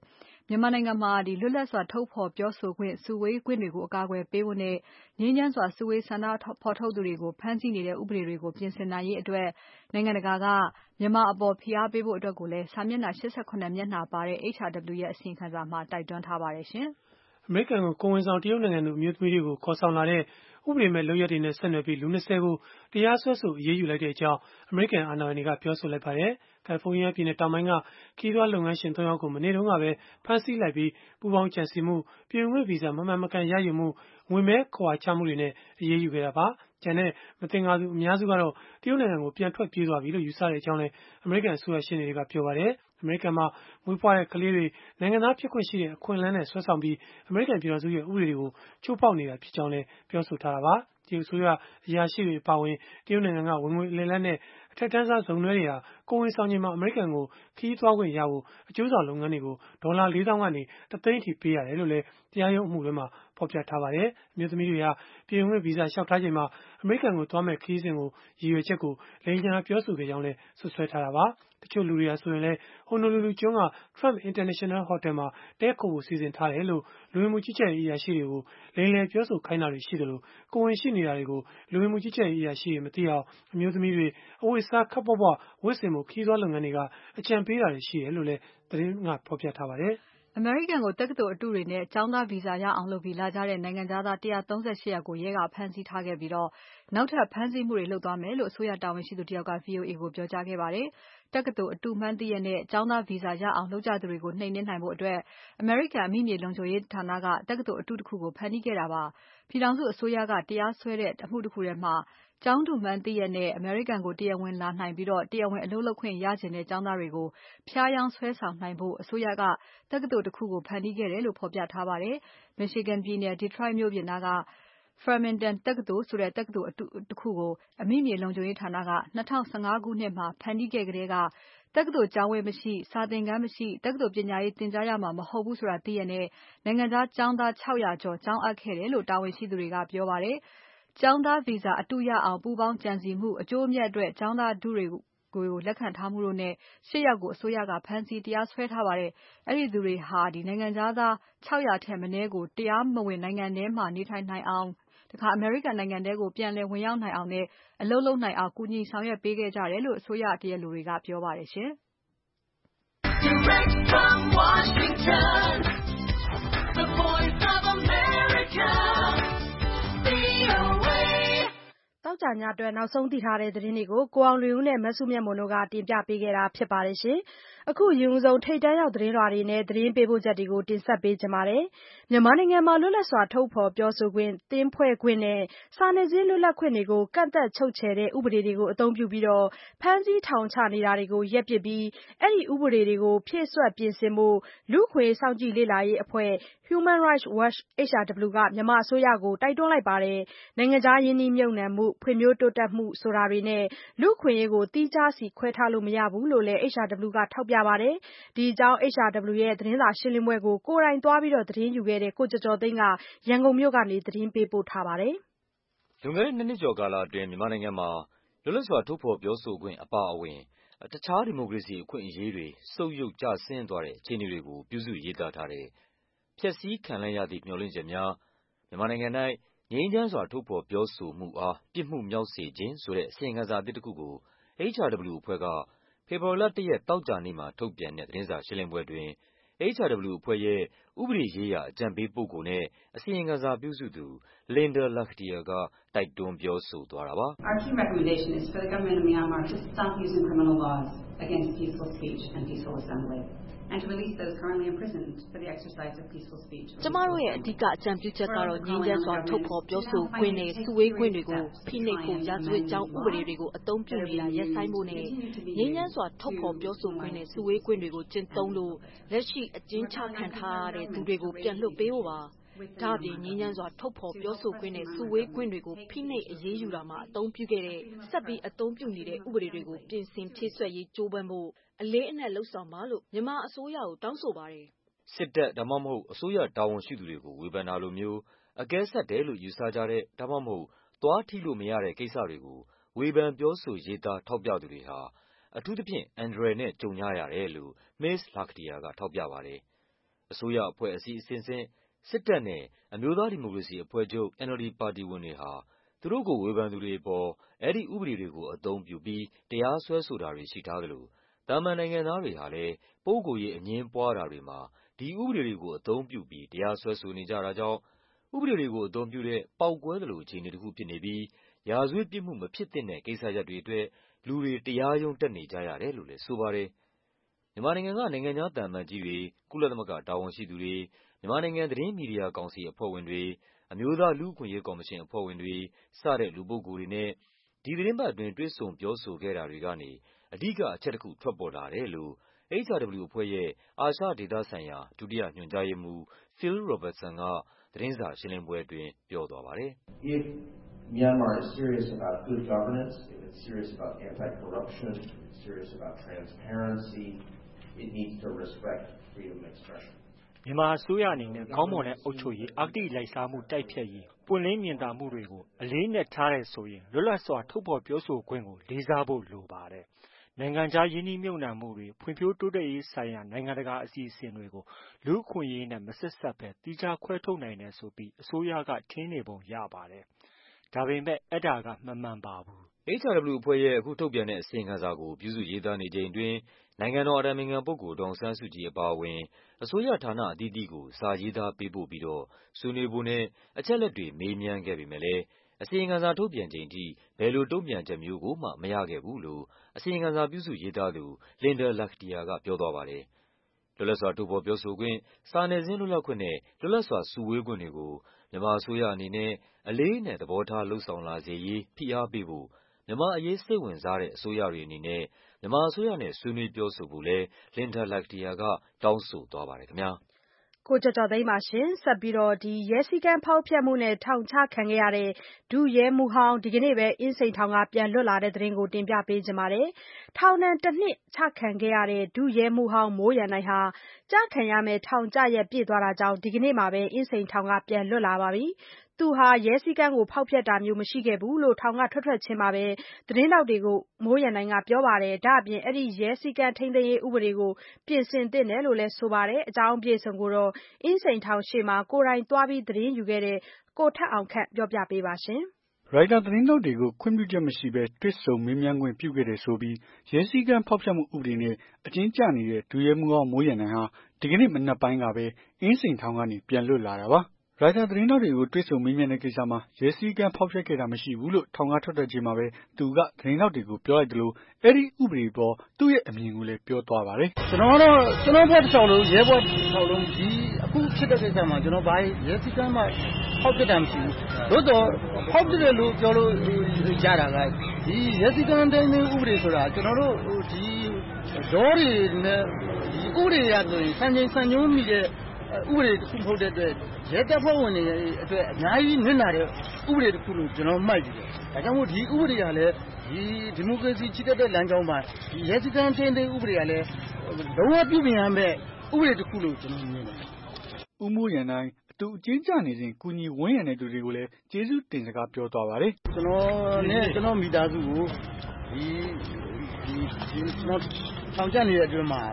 မြန်မာနိုင်ငံမှာဒီလွတ်လပ်စွာထုတ်ဖော်ပြောဆိုခွင့်စုဝေးခွင့်တွေကိုအကာအကွယ်ပေးဖို့နဲ့ငြိမ်းချမ်းစွာစုဝေးဆန္ဒဖော်ထုတ်သူတွေကိုဖမ်းဆီးနေတဲ့ဥပဒေတွေကိုပြင်ဆင်နိုင်ရေးအတွက်နိုင်ငံတကာကမြန်မာအပေါ်ဖိအားပေးဖို့အတွက်ကိုလည်းစာမျက်နှာ၈၇မျက်နှာပါတဲ့ H R W ရဲ့အစီရင်ခံစာမှာတိုက်တွန်းထားပါတယ်ရှင်။
အမေရိကန်ကိုကိုဝင်ဆောင်တရုတ်နိုင်ငံသူအမျိုးသမီးတွေကိုခေါ်ဆောင်လာတဲ့ဥပဒေမဲ့လုပ်ရက်တွေနဲ့ဆက်နွယ်ပြီးလူ၂၀ကိုတရားစွဲဆိုအရေးယူလိုက်တဲ့အကြောင်းအမေရိကန်အာဏာပိုင်တွေကပြောဆိုလိုက်ပါတယ်။ California ပြည်နယ်တောင်ပိုင်းကခရီးသွားလုပ်ငန်းရှင်သုံးယောက်ကိုမနေ့တုန်းကပဲဖမ်းဆီးလိုက်ပြီးပူးပေါင်းကြံစည်မှု၊ပြည်ဝင်ခွင့်ဗီဇာမမှန်မကန်ရယူမှု၊ငွေမဲခဝါချမှုတွေနဲ့အရေးယူခဲ့တာပါ။ကျန်တဲ့မသင်္ကာသူအများစုကတော့တရုတ်နိုင်ငံကိုပြန်ထွက်ပြေးသွားပြီလို့ယူဆကြောင်းလည်းအမေရိကန်အစိုးရရှေ့နေတွေကပြောပါတယ်။အမေရိကန်မှာမွေးဖွားတဲ့ကလေးတွေနိုင်ငံသားဖြစ်ခွင့်ရှိတဲ့အခွင့်အလမ်းနဲ့ဆွဲဆောင်ပြီးအမေရိကန်ပြည်ထောင်စုရဲ့ဥပဒေတွေကိုချိုးဖောက်နေတာဖြစ်ကြောင်းလည်းပြောဆိုထားတာပါ။တရုတ်အစိုးရအရာရှိတွေအပါအဝင်တရုတ်နိုင်ငံကဝင်ငွေအလယ်လတ်နဲ့အထက်တန်းစားစုံတွဲတွေဟာကိုဝင်ဆောင်ချိန်မှာအမေရိကန်ကိုခရီးသွားခွင့်ရဖို့အကျိုးဆောင်လုပ်ငန်းတွေကိုဒေါ်လာလေးသောင်းကနေတသိန်းအထိပေးရတယ်လို့လည်းတရားရုံးအမှုထဲမှာဖော်ပြထားပါတယ်။အမျိုးသမီးတွေဟာပြည်ဝင်ခွင့်ဗီဇာလျှောက်ထားချိန်မှာအမေရိကန်ကိုသွားမဲ့ခရီးစဉ်ကိုရည်ရွယ်ချက်ကိုလိမ်ညာပြောဆိုခဲ့ကြောင်းလည်းဆွဆွဲထားတာပါ။တချို့လူတွေဟာဆိုရင်လည်း Honolulu ကျွန်းက Trump International Hotel မှာတည်းခိုဖို့စီစဉ်ထားတယ်လို့လူဝင်မှုကြီးကြပ်ရေးအရာရှိတွေကိုလိမ်လည်ပြောဆိုခိုင်းတာတွေရှိသလိုကိုဝင်ရှိနေတာတွေကိုလူဝင်မှုကြီးကြပ်ရေးအရာရှိတွေမသိအောင်အမျိုးသမီးတွေအဝတ်အစားခပ်ပွပွဝတ်ဆင်ဖို့ခရီးသွားလုပ်ငန်းတွေကအကြံပေးတာတွေရှိတယ်လို့လည်းသတင်းကဖော်ပြထားပါတယ်။
အမေရိကန်ကိုတက္ကသိုလ်အတုတွေနဲ့ကျောင်းသားဗီဇာရအောင်လုပ်ပြီးလာကြတဲ့နိုင်ငံခြားသား၁၃၈ယောက်ကိုရဲကဖမ်းဆီးထားခဲ့ပြီးနောက်ထပ်ဖမ်းဆီးမှုတွေလုပ်သွားမယ်လို့အစိုးရတာဝန်ရှိသူတယောက်က V O A ကိုပြောကြားခဲ့ပါတယ်။တက္ကသိုလ်အတုမှန်းသိရက်နဲ့ကျောင်းသားဗီဇာရအောင်လုပ်ကြသူတွေကိုနှိမ်နင်းနိုင်ဖို့အတွက်အမေရိကန်အမိမြေလုံခြုံရေးဌာနကတက္ကသိုလ်အတုတခုကိုဖန်တီးခဲ့တာပါ။ပြည်ထောင်စုအစိုးရကတရားစွဲတဲ့အမှုတခုထဲမှာကျောင်းတုမှန်းသိရက်နဲ့အမေရိကန်ကိုတရားဝင်လာနိုင်ပြီးတရားဝင်အလုပ်လုပ်ခွင့်ရချင်တဲ့ကျောင်းသားတွေကိုဖျားယောင်းဆွဲဆောင်နိုင်ဖို့အစိုးရကတက္ကသိုလ်တခုကိုဖန်တီးခဲ့တယ်လို့ဖော်ပြထားပါတယ်။ Michigan ပြည်နယ် Detroit မြို့ပြင်နားက Farmington တက္ကသိုလ်ဆိုတဲ့တက္ကသိုလ်အတုတခုကိုအမိမြေလုံခြုံရေးဌာနက၂၀၁၅ခုနှစ်မှာဖန်တီးခဲ့ကတည်းကတက္ကသိုလ်ကျောင်းဝန်းမရှိ၊စာသင်ခန်းမရှိ၊တက္ကသိုလ်ပညာရေးသင်ကြားရမှာမဟုတ်ဘူးဆိုတာသိရက်နဲ့နိုင်ငံခြားကျောင်းသား၆၀၀ကျော်ကျောင်းအပ်ခဲ့တယ်လို့တာဝန်ရှိသူတွေကပြောပါတယ်။ကျောင်းသားဗီဇာအတုရအောင်ပူးပေါင်းကြံစည်မှုအကျိုးအမြတ်အတွက်ကျောင်းသားထုတွေကိုလက်ခံထားမှုတို့နဲ့၈ယောက်ကိုအစိုးရကဖမ်းဆီးတရားစွဲထားပါတယ်။အဲဒီသူတွေဟာနိုင်ငံခြားသား၆၀၀ထက်မနည်းကိုတရားမဝင်နိုင်ငံထဲမှာနေထိုင်နိုင်အောင်အမေရိကန်နိုင်ငံထဲကိုပြန်လည်ဝင်ရောက်နိုင်အောင်နဲ့အလုပ်လုပ်နိုင်အောင်ကူညီဆောင်ရွက်ပေးခဲ့ကြတယ်လို့အစိုးရတရားလိုတွေကပြောပါတယ်ရှင်။ Direct from Washington, the voice of America, V O A
သောကြာညအတွက်နောက်ဆုံးသိထားတဲ့သတင်းတွေကိုကိုအောင်လွင်ဦးနဲ့မစုမြတ်မွန်တို့ကတင်ပြပေးခဲ့တာဖြစ်ပါတယ်ရှင်။အခုရင်ဦးဆုံးထိတ်တန်းရောက်သတင်းလွှာတွေနဲ့သတင်းပေးပို့ချက်တွေကိုတင်ဆက်ပေးကြပါမယ်။မြန်မာနိုင်ငံမှာလွတ်လပ်စွာထုတ်ဖော်ပြောဆိုခွင့်၊သင်းဖွဲ့ခွင့်နဲ့စာနယ်ဇင်းလွတ်လပ်ခွင့်တွေကိုကန့်သတ်ချုပ်ချယ်တဲ့ဥပဒေတွေကိုအသုံးပြုပြီးဖမ်းဆီးထောင်ချနေတာတွေကိုရပ်ပစ်ပြီးအဲဒီဥပဒေတွေကိုဖြည့်စွက်ပြင်ဆင်ဖို့လူ့အခွင့်အရေးစောင့်ကြည့်လေ့လာရေးအဖွဲ့ Human Rights Watch H R W ကမြန်မာအစိုးရကိုတိုက်တွန်းလိုက်ပါတယ်။နိုင်ငံခြားရင်းနှီးမြှုပ်နှံမှု၊ဖွံ့ဖြိုးတိုးတက်မှုဆိုတာတွေနဲ့လူ့အခွင့်အရေးကိုသီးခြားစီခွဲထားလို့မရဘူးလို့လည်း H R W ကထောက်ပြပါတယ်။ဒီအကြောင်း H R W ရဲ့သတင်းစာရှင်းလင်းပွဲကိုကိုယ်တိုင်သွားရောက်သတင်းယူခဲ့တဲ့ကိုကျော်ကျော်သိန်းကရန်ကုန်မြို့ကနေသတင်းပေးပို့ထားပါတယ်
။လွန်ခဲ့တဲ့နှစ်နှစ်ကျော်ကာလအတွင်းမြန်မာနိုင်ငံမှာလွတ်လပ်စွာထုတ်ဖော်ပြောဆိုခွင့်အပါအဝင်တခြားဒီမိုကရေစီအခွင့်အရေးတွေဆုတ်ယုတ်ကျဆင်းသွားတဲ့အခြေအနေတွေကိုပြုစုရေးသားထားတဲ့ဖျက်ဆီးခံလိုက်ရသည့်မျှော်လင့်ချက်များမြန်မာနိုင်ငံ၌ငြိမ်းချမ်းစွာထုတ်ဖော်ပြောဆိုမှုအားပြစ်မှုမြောက်စေခြင်းဆိုတဲ့အစီရင်ခံစာအသစ်တစ်ခုကို H R W အဖွဲ့ကဖေဖော်ဝါရီလ၁ရက်သောကြာနေ့မှာထုတ်ပြန်တဲ့သတင်းစာရှင်းလင်းပွဲအတွင်း H R W အဖွဲ့ရဲ့ဥပဒေရေးရာအကြံပေးပုဂ္ဂိုလ်နဲ့အစီရင်ခံစာပြုစုသူ Linda Lakhdhir ကတိုက်တွန်းပြောဆိုသွားတာပါ။
Our key recommendation is for the government of Myanmar to stop using criminal laws against peaceful speech and peaceful assembly.And to release those currently imprisoned for the exercise of peaceful speech.
ကျမတို့ရဲ့အဓိကအကြံပြုချက်ကတော့ငြိမ်းချမ်းစွာထုတ်ဖော်ပြောဆိုခွင့်နဲ့စုဝေးခွင့်တွေကိုဖိနှိပ်ဖို့ရာဇဝတ်ကြောင်းဥပဒေတွေကိုအသုံးပြုနေတာရပ်ဆိုင်းဖို့နဲ့ငြိမ်းချမ်းစွာထုတ်ဖော်ပြောဆိုခွင့်နဲ့စုဝေးခွင့်တွေကိုကျင့်သုံးလို့လက်ရှိအကျဉ်းချခံထားရတဲ့သူတွေကိုပြန်လွှတ်ပေးဖို့ပါ။ဒါ့အပြင်ငြိမ်းချမ်းစွာထုတ်ဖော်ပြောဆိုခွင့်နဲ့စုဝေးခွင့်တွေကိုဖိနှိပ်အရေးယူတာမှာအသုံးပြုခဲ့တဲ့ဆက်ပြီးအသုံးပြုနေတဲ့ဥပဒေတွေကိုပြင်ဆင်ဖြည့်စွက်ရေးကြိုးပမ်းဖို့အလေးအနက်လုပ်ဆောင်ပါလို့မြန်မာအစိုးရကိုတောင်းဆိုပါတယ်
။စစ်တပ်ဒါမှမဟုတ်အစိုးရတာဝန်ရှိသူတွေကိုဝေဖန်တာလိုမျိုးအကဲဆတ်တယ်လို့ယူဆကြတဲ့ဒါမှမဟုတ်သွားထိလို့မရတဲ့ကိစ္စတွေကိုဝေဖန်ပြောဆိုရေးသားထောက်ပြသူတွေဟာအထူးသဖြင့်အန္တရာယ်နဲ့ကြုံကြရတယ်လို့ Miz Lakhdhir ကထောက်ပြပါတယ်။အစိုးရအဖွဲ့အစည်းအဆင့်ဆင့်၊ စစ်တပ်နဲ့ အမျိုးသားဒီမိုကရေစီအဖွဲ့ချုပ် N L D ပါတီဝင်တွေဟာ သူတို့ကိုဝေဖန်သူတွေအပေါ် အဲဒီဥပဒေတွေကိုအသုံးပြုပြီး တရားစွဲဆိုတာတွေရှိထားသလို သာမန်နိုင်ငံသားတွေဟာလည်း ပုဂ္ဂိုလ်ရေးအငြင်းပွားတာတွေမှာ ဒီဥပဒေတွေကိုအသုံးပြုပြီး တရားစွဲဆိုနေကြတာကြောင့် ဥပဒေတွေကိုအသုံးပြုတဲ့ ပေါက်ကွဲသလိုအခြေအနေတခုဖြစ်နေပြီး ရာဇဝတ်ပြစ်မှုမဖြစ်သင့်တဲ့ကိစ္စရပ်တွေအတွက် လူတွေ တရားရုံးတက်နေကြရတယ်လို့လည်းဆိုပါတယ်။ မြန်မာနိုင်ငံက နိုင်ငံခြားသံအမတ်ကြီးတွေ၊ ကုလသမဂ္ဂတာဝန်ရှိသူတွေ၊ မြန်မာနိုင်ငံ သတင်းမီဒီယာကောင်စီအဖွဲ့ဝင်တွေ၊ အမျိုးသားလူ့အခွင့်အရေးကော်မရှင်အဖွဲ့ဝင်တွေ စတဲ့လူပုဂ္ဂိုလ်တွေနဲ့ ဒီသီတင်းပတ်အတွင်း တွေ့ဆုံပြောဆိုခဲ့တာတွေကနေ အဓိကအချက်တခု ထွက်ပေါ်လာတယ်လို့ H R W အဖွဲ့ရဲ့ အာရှဒေသဆိုင်ရာ ဒုတိယညွှန်ကြားရေးမှူး Phil Robertson က သတင်းစာရှင်းလင်းပွဲအတွင်း ပြောသွားပါတယ်။
If Myanmar is serious about good governance, if it's serious about anti-corruption, if it's serious about transparency, it needs to respect freedom of expression.
မြန်မာအစိုးရအနေနဲ့ခေါင်းမွန်တဲ့အုပ်ချုပ်ရေး၊ အဂတိလိုက်စားမှုတိုက်ဖျက်ရေး၊ ပွင့်လင်းမြင်သာမှုတွေကိုအလေးအနက်ထားတယ်ဆိုရင် လွတ်လပ်စွာထုတ်ဖော်ပြောဆိုခွင့်ကိုလေးစားဖို့လိုပါတယ်။ နိုင်ငံခြားရင်းနှီးမြှုပ်နှံမှုတွေ၊ ဖွံ့ဖြိုးတိုးတက်ရေးဆိုင်ရာနိုင်ငံတကာအစီအစဉ်တွေကို လူ့အခွင့်အရေးနဲ့မဆက်စပ်ဘဲ သီးခြားခွဲထုတ်နိုင်တယ်ဆိုပြီး အစိုးရက ထင်နေပုံရပါတယ်။ ဒါပေမဲ့ အဲဒါက မမှန်ပါဘူး။
H R W အဖွဲ့ရဲ့ အခုထုတ်ပြန်တဲ့အစီရင်ခံစာကို ပြုစုရေးသားနေချိန်အတွင်း နိုင်ငံတော်အတိုင်ပင်ခံပုဂ္ဂိုလ် ဒေါ်အောင်ဆန်းစုကြည်အပါအဝင် အစိုးရဌာနအသီးသီးကို စာရေးသားပေးပို့ပြီးတော့ ဆွေးနွေးဖို့နဲ့ အချက်အလက်တွေ မေးမြန်းခဲ့ပေမဲ့လည်း အစီရင်ခံစာထုတ်ပြန်ချိန်ထိ ဘယ်လိုတုံ့ပြန်ချက်မျိုးကိုမှ မရခဲ့ဘူးလို့ အစီရင်ခံစာပြုစုရေးသားသူ Linda Lakhdhir ကပြောသွားပါတယ်။ လွတ်လပ်စွာ ထုတ်ဖော်ပြောဆိုခွင့်၊ စာနယ်ဇင်းလွတ်လပ်ခွင့်နဲ့ လွတ်လပ်စွာစုဝေးခွင့်တွေကို မြန်မာအစိုးရအနေနဲ့ အလေးအနက် သဘောထားလုပ်ဆောင်လာစေရေး ဖိအားပေးဖို့ မြန်မာ့အရေးစိတ်ဝင်စားတဲ့အစိုးရတွေအနေနဲ့ မြန်မာအစိုးရနဲ့ ဆွေးနွေးပြောဆိုဖို့လည်း Linda Lakhdhir က တောင်းဆိုသွားပါတယ်ခင်ဗျာ။
ကိုကျော်ကျော်သိန်းပါရှင်။ဆက်ပြီးတော့ရဲစည်းကမ်းဖောက်ဖျက်မှုနဲ့ထောင်ချခံခဲ့ရတဲ့ ဒုရဲမှူးဟောင်းဒီကနေ့ပဲအင်းစိန်ထောင်ကပြန်လွတ်လာတဲ့သတင်းကိုတင်ပြပေးချင်ပါတယ်။ထောင်ဒဏ်တနှစ်ချခံခဲ့ရတဲ့ ဒုရဲမှူးဟောင်းမိုးရန်နိုင်ဟာ ကျခံရမယ့်ထောင်ကျရက်ပြည့်သွားတာကြောင့် ဒီကနေ့မှာပဲအင်းစိန်ထောင်ကပြန်လွတ်လာပါပြီ။သူဟာရဲစည်းကမ်းကိုဖောက်ဖျက်တာမျိုးမရှိခဲ့ဘူးလို့ထောင်ကထွက်ထွက်ချင်းမှာပဲသတင်းထောက်တွေကိုမိုးရန်နိုင်ကပြောပါတယ်။ဒါ့အပြင်အဲဒီရဲစည်းကမ်းထိန်းသိမ်းရေးဥပဒေကိုပြင်ဆင်သင့်တယ်လို့လည်းဆိုပါတယ်။အကြောင်းအပြည့်အစုံကိုတော့အင်းစိန်ထောင်ရှေ့မှာကိုယ်တိုင်သွားပြီးသတင်းယူခဲ့တဲ့ကိုထက်အောင်ခန့်ပြောပြပေးပါရှင်။
ရိုက်တာသတင်းထောက်တွေကိုခွင့်ပြုချက်မရှိဘဲတွေ့ဆုံမေးမြန်းခွင့်ပြုခဲ့တယ်ဆိုပြီးရဲစည်းကမ်းဖောက်ဖျက်မှုဥပဒေနဲ့အကျဉ်းကျနေတဲ့ဒုရဲမှူးဟောင်းမိုးရန်နိုင်ဟာဒီကနေ့မနက်ပိုင်းကပဲအင်းစိန်ထောင်ကနေပြန်လွတ်လာတာပါ။ရိုက်တာသတင်းထောက်တွေကိုတွေ့ဆုံမေးမြန်းတဲ့ကိစ္စမှာရဲစည်းကမ်းဖောက်ဖျက်ခဲ့တာမရှိဘူးလို့ထောင်ကထွက်ထွက်ချင်းမှာပဲသူကသတင်းထောက်တွေကိုပြောလိုက်သလိုအဲ့ဒီဥပဒေပေါ်သူ့ရဲ့အမြင်ကိုလည်းပြောသွားပါတယ်။
ကျွန်တော်ကတော့ကျွန်တော်ဘက်တစ်လျှောက်လုံးရဲဘော်တစ်လျှောက်လုံးဒီအခုဖြစ်တဲ့ကိစ္စမှာကျွန်တော်ဘာရဲစည်းကမ်းမှဖောက်ပြတာမရှိဘူး။သို့တော့ဖောက်ပြတယ်လို့ပြောလို့ကြတာကဒီရဲစည်းကမ်းတိုင်းဥပဒေဆိုတာကျွန်တော်တို့ဒီဒေါ်တွေနဲ့ဒီဥပဒေရဆိုရင်စံချိန်စံညွှန်းမိတဲ့ဥပဒေတစ်ခုမဟုတ်တဲ့အတွက်ရဲတပ်ဖွဲ့ဝင်တွေအတွက်အများကြီးနစ်နာတဲ့ဥပဒေတစ်ခုလို့ကျွန်တော်မှတ်ယူတယ်။ဒါကြောင့်မို့ဒီဥပဒေကလည်းဒီဒီမိုကရေစီချစ်တဲ့လမ်းကြောင်းမှာဒီရဲစည်းကမ်းထိန်းသိမ်းဥပဒေကလည်းလုံးဝပြုပြင်ရမယ့်ဥပဒေတစ်ခုလို့ကျွန်တော်မြင်တယ်
။ဦးမိုးရန်နိုင်အတူအကျဉ်းကျနေစဉ်ကူညီဝန်းရံတဲ့သူတွေကိုလည်းကျေးဇူးတင်စကားပြောသွားပါတယ်
။ကျွန်တော်နဲ့ကျွန်တော်မိသားစုကိုဒီဒီကျွန်တော်ထောင်ကျနေတဲ့အတွင်းမှာ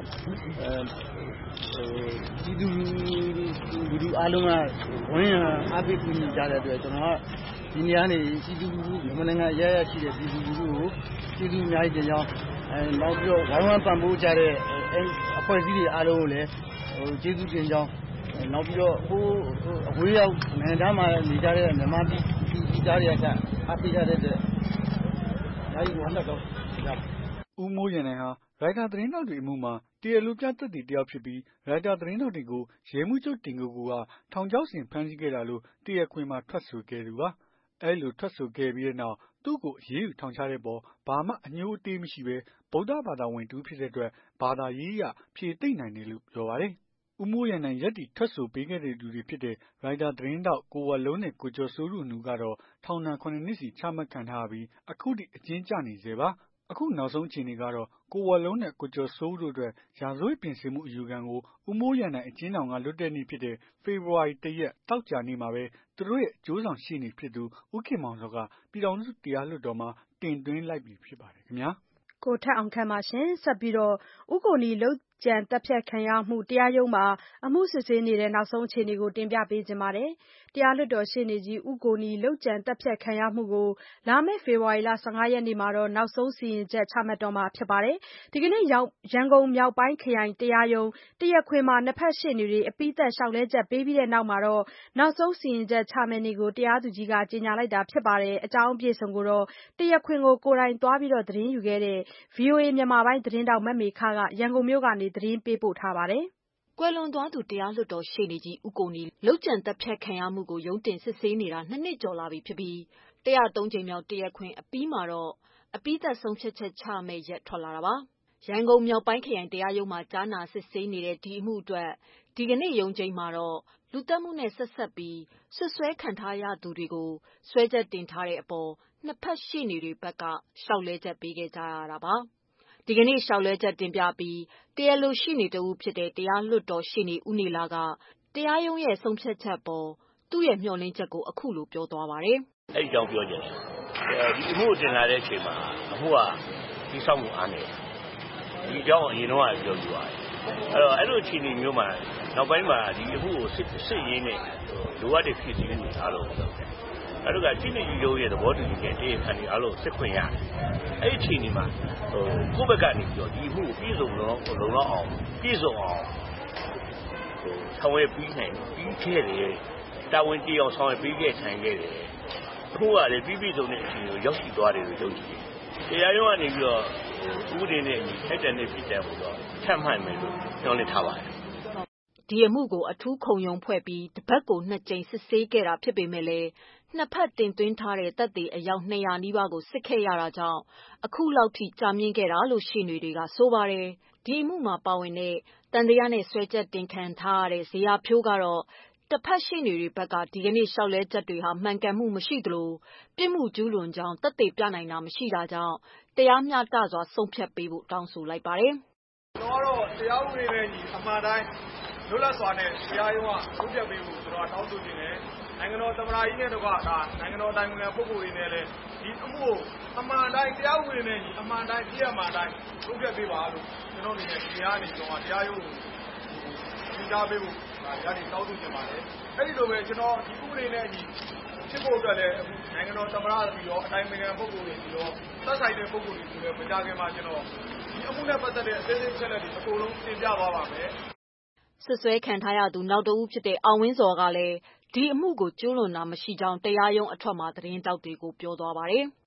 အဲဒီသူလူလူအားလုံးကဝန်းရံအားပေးကူညီကြတဲ့အတွက်ကျွန်တော်ကဒီနေရာနေစီတူလူမြန်မာနိုင်ငံအရရရှိတဲ့ဒီလူလူကိုကျေးဇူးအများကြီးတင်ကြောင်းအဲနောက်ပြီးတော့ဝိုင်းဝန်းပံ့ပိုးကြတဲ့အဖွဲ့အစည်းတွေအားလုံးကိုလည်းဟိုကျေးဇူးတင်ကြောင်းနောက်ပြီးတော့ဟိုအဝေးရောက်နိုင်ငံသားမှာနေကြတဲ့မြန်မာပြည်ပြည်သားတွေကအားပေးကြတဲ့အတွက်ဒါကြီးဝမ်းသာတော့ကြပါ
ဦးမိုးရန်နိုင်ဟာရိုက်တာသတင်းထောက်တွေအမှုမှာတရားလိုပြသက်သေတယောက်ဖြစ်ပြီးရိုက်တာသတင်းထောက်တွေကိုရဲမှုချုပ်တင်ကိုကိုကထောင်ချောက်ဆင်ဖမ်းဆီးခဲ့တာလို့တရားခွင်မှာထွက်ဆိုခဲ့သူပါ။အဲ့လိုထွက်ဆိုခဲ့ပြီးတဲ့နောက်သူ့ကိုအရေးယူထောင်ချတဲ့ပေါ်ဘာမှအညှိုးအတေးမရှိဘဲဗုဒ္ဓဘာသာဝင်တဦးဖြစ်တဲ့အတွက်ဘာသာရေးအရဖြေသိမ့်နိုင်တယ်လို့ပြောပါတယ်။ဦးမိုးရန်နိုင်ရပ်တည်ထွက်ဆိုပေးခဲ့တဲ့သူတွေဖြစ်တဲ့ရိုက်တာသတင်းထောက်ကိုဝလုံးနဲ့ကိုကျော်စိုးတို့အနူကတော့ထောင်ဒဏ်ခုနှစ်နှစ်စီချမှတ်ခံထားရပြီးအခုထိအကျဉ်းကျနေဆဲပါ။အခုနောက်ဆုံးအခြေအနေကတော့ကိုဝလုံးနဲ့ကိုကျော်စိုးဦးတို့အတွက်ရာဇဝတ်ပြင်ဆင်မှုအယူခံကိုဦးမိုးရန်နိုင်အကျဉ်းထောင်ကလွတ်တဲ့နေ့ဖြစ်တဲ့ဖေဖော်ဝါရီလ ၁ ရက်သောကြာနေ့မှာပဲသူတို့ရဲ့အကျိုးဆောင်ရှေ့နေဖြစ်သူဦးခင်မောင်ဇော်ကပြည်ထောင်စုတရားလွှတ်တော်မှာတင်သွင်းလိုက်ပြီဖြစ်ပါတယ်ခင်ဗျာ
ကိုထက်အောင်ခန့်ပါရှင်။ဆက်ပြီးတော့ဦးကိုနီလုပ်ကြံသတ်ဖြတ်ခံရမှုတရားရုံးမှာအမှုစစ်ဆေးနေတဲ့နောက်ဆုံးအခြေအနေကိုတင်ပြပေးချင်ပါတယ်။တရားလွှတ်တော်ရှေ့နေကြီးဦးကိုနီလုပ်ကြံသတ်ဖြတ်ခံရမှုကိုလာမယ့်ဖေဖော်ဝါရီလ ၁၅ ရက်နေ့မှာနောက်ဆုံးစီရင်ချက်ချမှတ်တော့မှာဖြစ်ပါတယ်။ဒီကနေ့ရန်ကုန်မြောက်ပိုင်းခရိုင်တရားရုံးတရားခွင်မှာနှစ်ဖက်ရှေ့နေတွေအပြီးသတ်လျှောက်လဲချက်ပေးပြီးတဲ့နောက်မှာတော့နောက်ဆုံးစီရင်ချက်ချမယ့်နေ့ကိုတရားသူကြီးကကြေညာလိုက်တာဖြစ်ပါတယ်။အကြောင်းအပြည့်အစုံကိုတော့တရားခွင်ကိုကိုယ်တိုင်သွားပြီးသတင်းယူခဲ့တဲ့ ဗွီအိုအေမြန်မာပိုင်းသတင်းထောက်မမေခကရန်ကုန်မြို့ကနေသတင်းပေးပို့ထားပါတယ်။
ကွယ်လွန်သွားသူတရားလွှတ်တော်ရှေ့နေကြီးဦးကိုနီလုပ်ကြံသတ်ဖြတ်ခံရမှုကိုရုံးတင်စစ်ဆေးနေတာနှစ်နှစ်ကျော်လာပြီဖြစ်ပြီး၁၀၃ကြိမ်မြောက်တရားခွင်အပြီးမှာတော့အပြီးသတ်ဆုံးဖြတ်ချက်ချမယ့်ရက်ထွက်လာတာပါ။ရန်ကုန်မြောက်ပိုင်းခရိုင်တရားရုံးမှာကြားနာစစ်ဆေးနေတဲ့ဒီအမှုအတွက်ဒီကနေ့ရုံးချိန်မှာတော့လူသတ်မှုနဲ့ဆက်စပ်ပြီးစွပ်စွဲခံထားရသူတွေကိုစွဲချက်တင်ထားတဲ့အပေါ်နှစ်ဖက်ရှေ့နေတွေဘက်ကလျှောက်လဲချက်ပေးခဲ့ကြရတာပါ။ဒီကနေ့လျှောက်လဲချက်တင်ပြပြီးတရားလိုရှေ့နေတဦးဖြစ်တဲ့တရားလွှတ်တော်ရှေ့နေဦးနေလာကတရားရုံးရဲ့ဆုံးဖြတ်ချက်ပေါ်သူ့ရဲ့မျှော်လင့်ချက်ကိုအခုလိုပြောသွားပါတယ်။
"အဲ့ဒီကြောင့်ပြောချင်တယ်။ဒီအမှုတင်လာတဲ့အချိန်မှာအမှုကဒီဆောင်မှုအားနေတယ်။ဒီကြောင့်အရင်တော့ပြောပြပါတယ်။အဲ့တော့အဲ့လိုအခြေအနေမျိုးမှာနောက်ပိုင်းမှာဒီအမှုကိုစစ်စစ်ရင်းနဲ့လိုအပ်တဲ့ဖြစ်စည်းမှုအားလုံးလုပ်တယ်။အဲ့တော့ကရှင်းနေကြီးရုံးရဲ့သဘောတူညီချက်တရားခံတွေအားလုံးစစ်ခွင့်ရတယ်။အဲ့ဒီအခြေအနေမှာဟိုကိုယ့်ဘက်ကနေပြီးတော့ဒီအမှုကိုပြည်စုံတော့လုံလောက်အောင်ပြည်စုံအောင်ဟိုဆောင်ရွက်ပြီးနိုင်ပြီးခဲ့တယ်။တာဝန်တည်အောင်ဆောင်ရွက်ပြီးခဲ့နိုင်ခဲ့တယ်။အခုကလည်းပြီးပြည်စုံတဲ့အခြေအနေကိုရောက်ရှိသွားတယ်လို့ယုံကြည်တယ်။တရားရုံးကနေပြီးတော့ဥပဒေနဲ့အညီထိုက်တန်တဲ့ပြည်တယ်လို့တော့ထပ်မှတ်မယ်လို့ပြောနေထားပါတယ်။
ဒီအမှုကိုအထူးခုံရုံးဖွဲ့ပြီးတပတ်ကိုနှစ်ကြိမ်စစ်ဆေးခဲ့တာဖြစ်ပေမဲ့လည်းနှစ်ဖက်တင်သွင်းထားတဲ့သက်သေအယောက်၂၀၀နီးပါးကိုစစ်ခဲ့ရတာကြောင့်အခုလောက်ထိကြာမြင့်ခဲ့တာလို့ရှေ့နေတွေကဆိုပါတယ်။ဒီအမှုမှာပါဝင်တဲ့တန်တရားနဲ့ဆွဲချက်တင်ခံထားရတဲ့ဇေယျာဖြိုးကတော့တစ်ဖက်ရှေ့နေတွေဘက်ကဒီကနေ့လျှောက်လဲချက်တွေဟာမှန်ကန်မှုမရှိသလိုပြစ်မှုကျူးလွန်ကြောင်းသက်သေပြနိုင်တာမရှိတာကြောင့်တရားမျှတစွာဆုံးဖြတ်ပေးဖို့တောင်းဆိုလိုက်ပါတယ်
။ကျွန်တော်ကတော့တရားဥပဒေနဲ့ညီအမှန်တိုင်းလွတ်လပ်စွာနဲ့တရားရုံးကဆုံးဖြတ်ပေးဖို့ကျွန်တော်တောင်းဆိုနေတယ်။နိုင်ငံတော်သမ္မတကြီးနဲ့တကွာဒါနိုင်ငံတော်တိုင်ပင်ခံပုဂ္ဂိုလ်တွေနဲ့လည်းဒီအမှုကိုအမှန်တိုင်းတရားဥပဒေနဲ့ညီအမှန်တိုင်းပြည့်အမှန်တိုင်းဆုံးဖြတ်ပေးပါလို့ကျွန်တော်အနေနဲ့ဒီတရားနေကျွန်တော်တရားရုံးကိုသင်ကြားပေးဖို့ဒါရည်တောင်းဆိုချင်ပါတယ်။အဲ့ဒီလိုပဲကျွန်တော်ဒီဥပဒေနဲ့ညီဖြစ်ဖို့အတွက်လည်းနိုင်ငံတော်သမ္မတပြီးတော့အတိုင်ပင်ခံပုဂ္ဂိုလ်တွေပြီးတော့သက်ဆိုင်တဲ့ပုဂ္ဂိုလ်တွေဆိုလည်းမကြခင်မှာကျွန်တော်ဒီအမှုနဲ့ပတ်သက်တဲ့အသေးစိတ်ချက်လက်တွေအကုန်လုံးတင်ပြသွားပါမယ်
။ဆွဆွဲခံထားရသူနောက်တဦးဖြစ်တဲ့အောင်ဝင်းစော်ကလည်းဒီအမှုကိုကျူးလွန်တာမရှိကြောင်းတရားရုံးအထွက်မှာသတင်းတောက်တွေကိုပြောသွားပါတယ်
။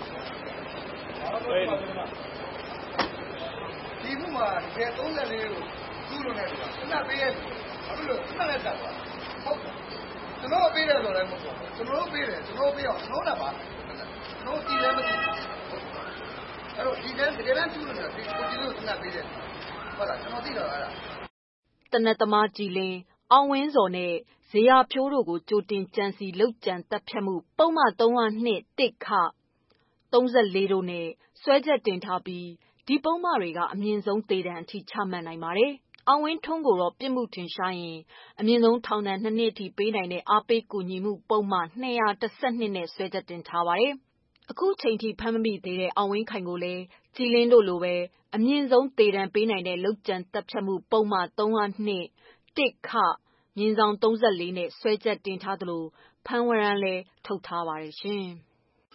ဒီမှုမှာတကယ်သုံးသက်လေးကိုကျူးလွန်တဲ့လူကခဏပေးရဲ့ဘာလို့လဲခဏနဲ့တက်သွားဟုတ်တယ်ကျွန်တော်ပေးတယ်ဆိုလည်းမဟုတ်ဘူးကျွန်တော်ပေးတယ်ကျွန်တော်ပေးအောင်နှောတာပါကျွန်တော်ဒီလည်းမသိဘူးအဲ့တော့ဒီကတကယ်တမ်းကျူးလွန်တယ်ဒီကိုဒီလိုခဏပေးတယ်ဟုတ်လားကျွန်တော်သိတော့အဲ့ဒါ
တနတ်သမားကြည်လင်းအောင်ဝင်းစော်နဲ့ဇေယျာဖြိုးတို့ကိုကြိုတင်ကြံစီလုပ်ကြံတပ်ဖြတ်မှုပုံမှန်၃၀၂ တစ်ခ၃၄တို့နဲ့ဆွဲချက်တင်ထားပြီးဒီပုံမှန်တွေကအမြင့်ဆုံးသေဒဏ်အထိချမှတ်နိုင်ပါတယ်။အောင်ဝင်းထွန်းကိုတော့ပြစ်မှုထင်ရှားရင်အမြင့်ဆုံးထောင်ဒဏ်နှစ်နှစ်အထိပေးနိုင်တဲ့အားပေးကူညီမှုပုံမှန်၂၁၂နဲ့ဆွဲချက်တင်ထားပါတယ်။အခုချိန်ထိဖမ်းမမိသေးတဲ့အောင်ဝင်းခိုင်ကိုလည်းကြည်လင်းတို့လိုပဲအမြင့်ဆုံးသေဒဏ်ပေးနိုင်တဲ့လုပ်ကြံတပ်ဖြတ်မှုပုံမှန်၃၀၂ တစ်ခမြင်းဆောင်၃၄နဲ့ဆွဲချက်တင်ထားသလိုဖမ်းဝရမ်းလည်းထုတ်ထားပါတယ်ရှင်
။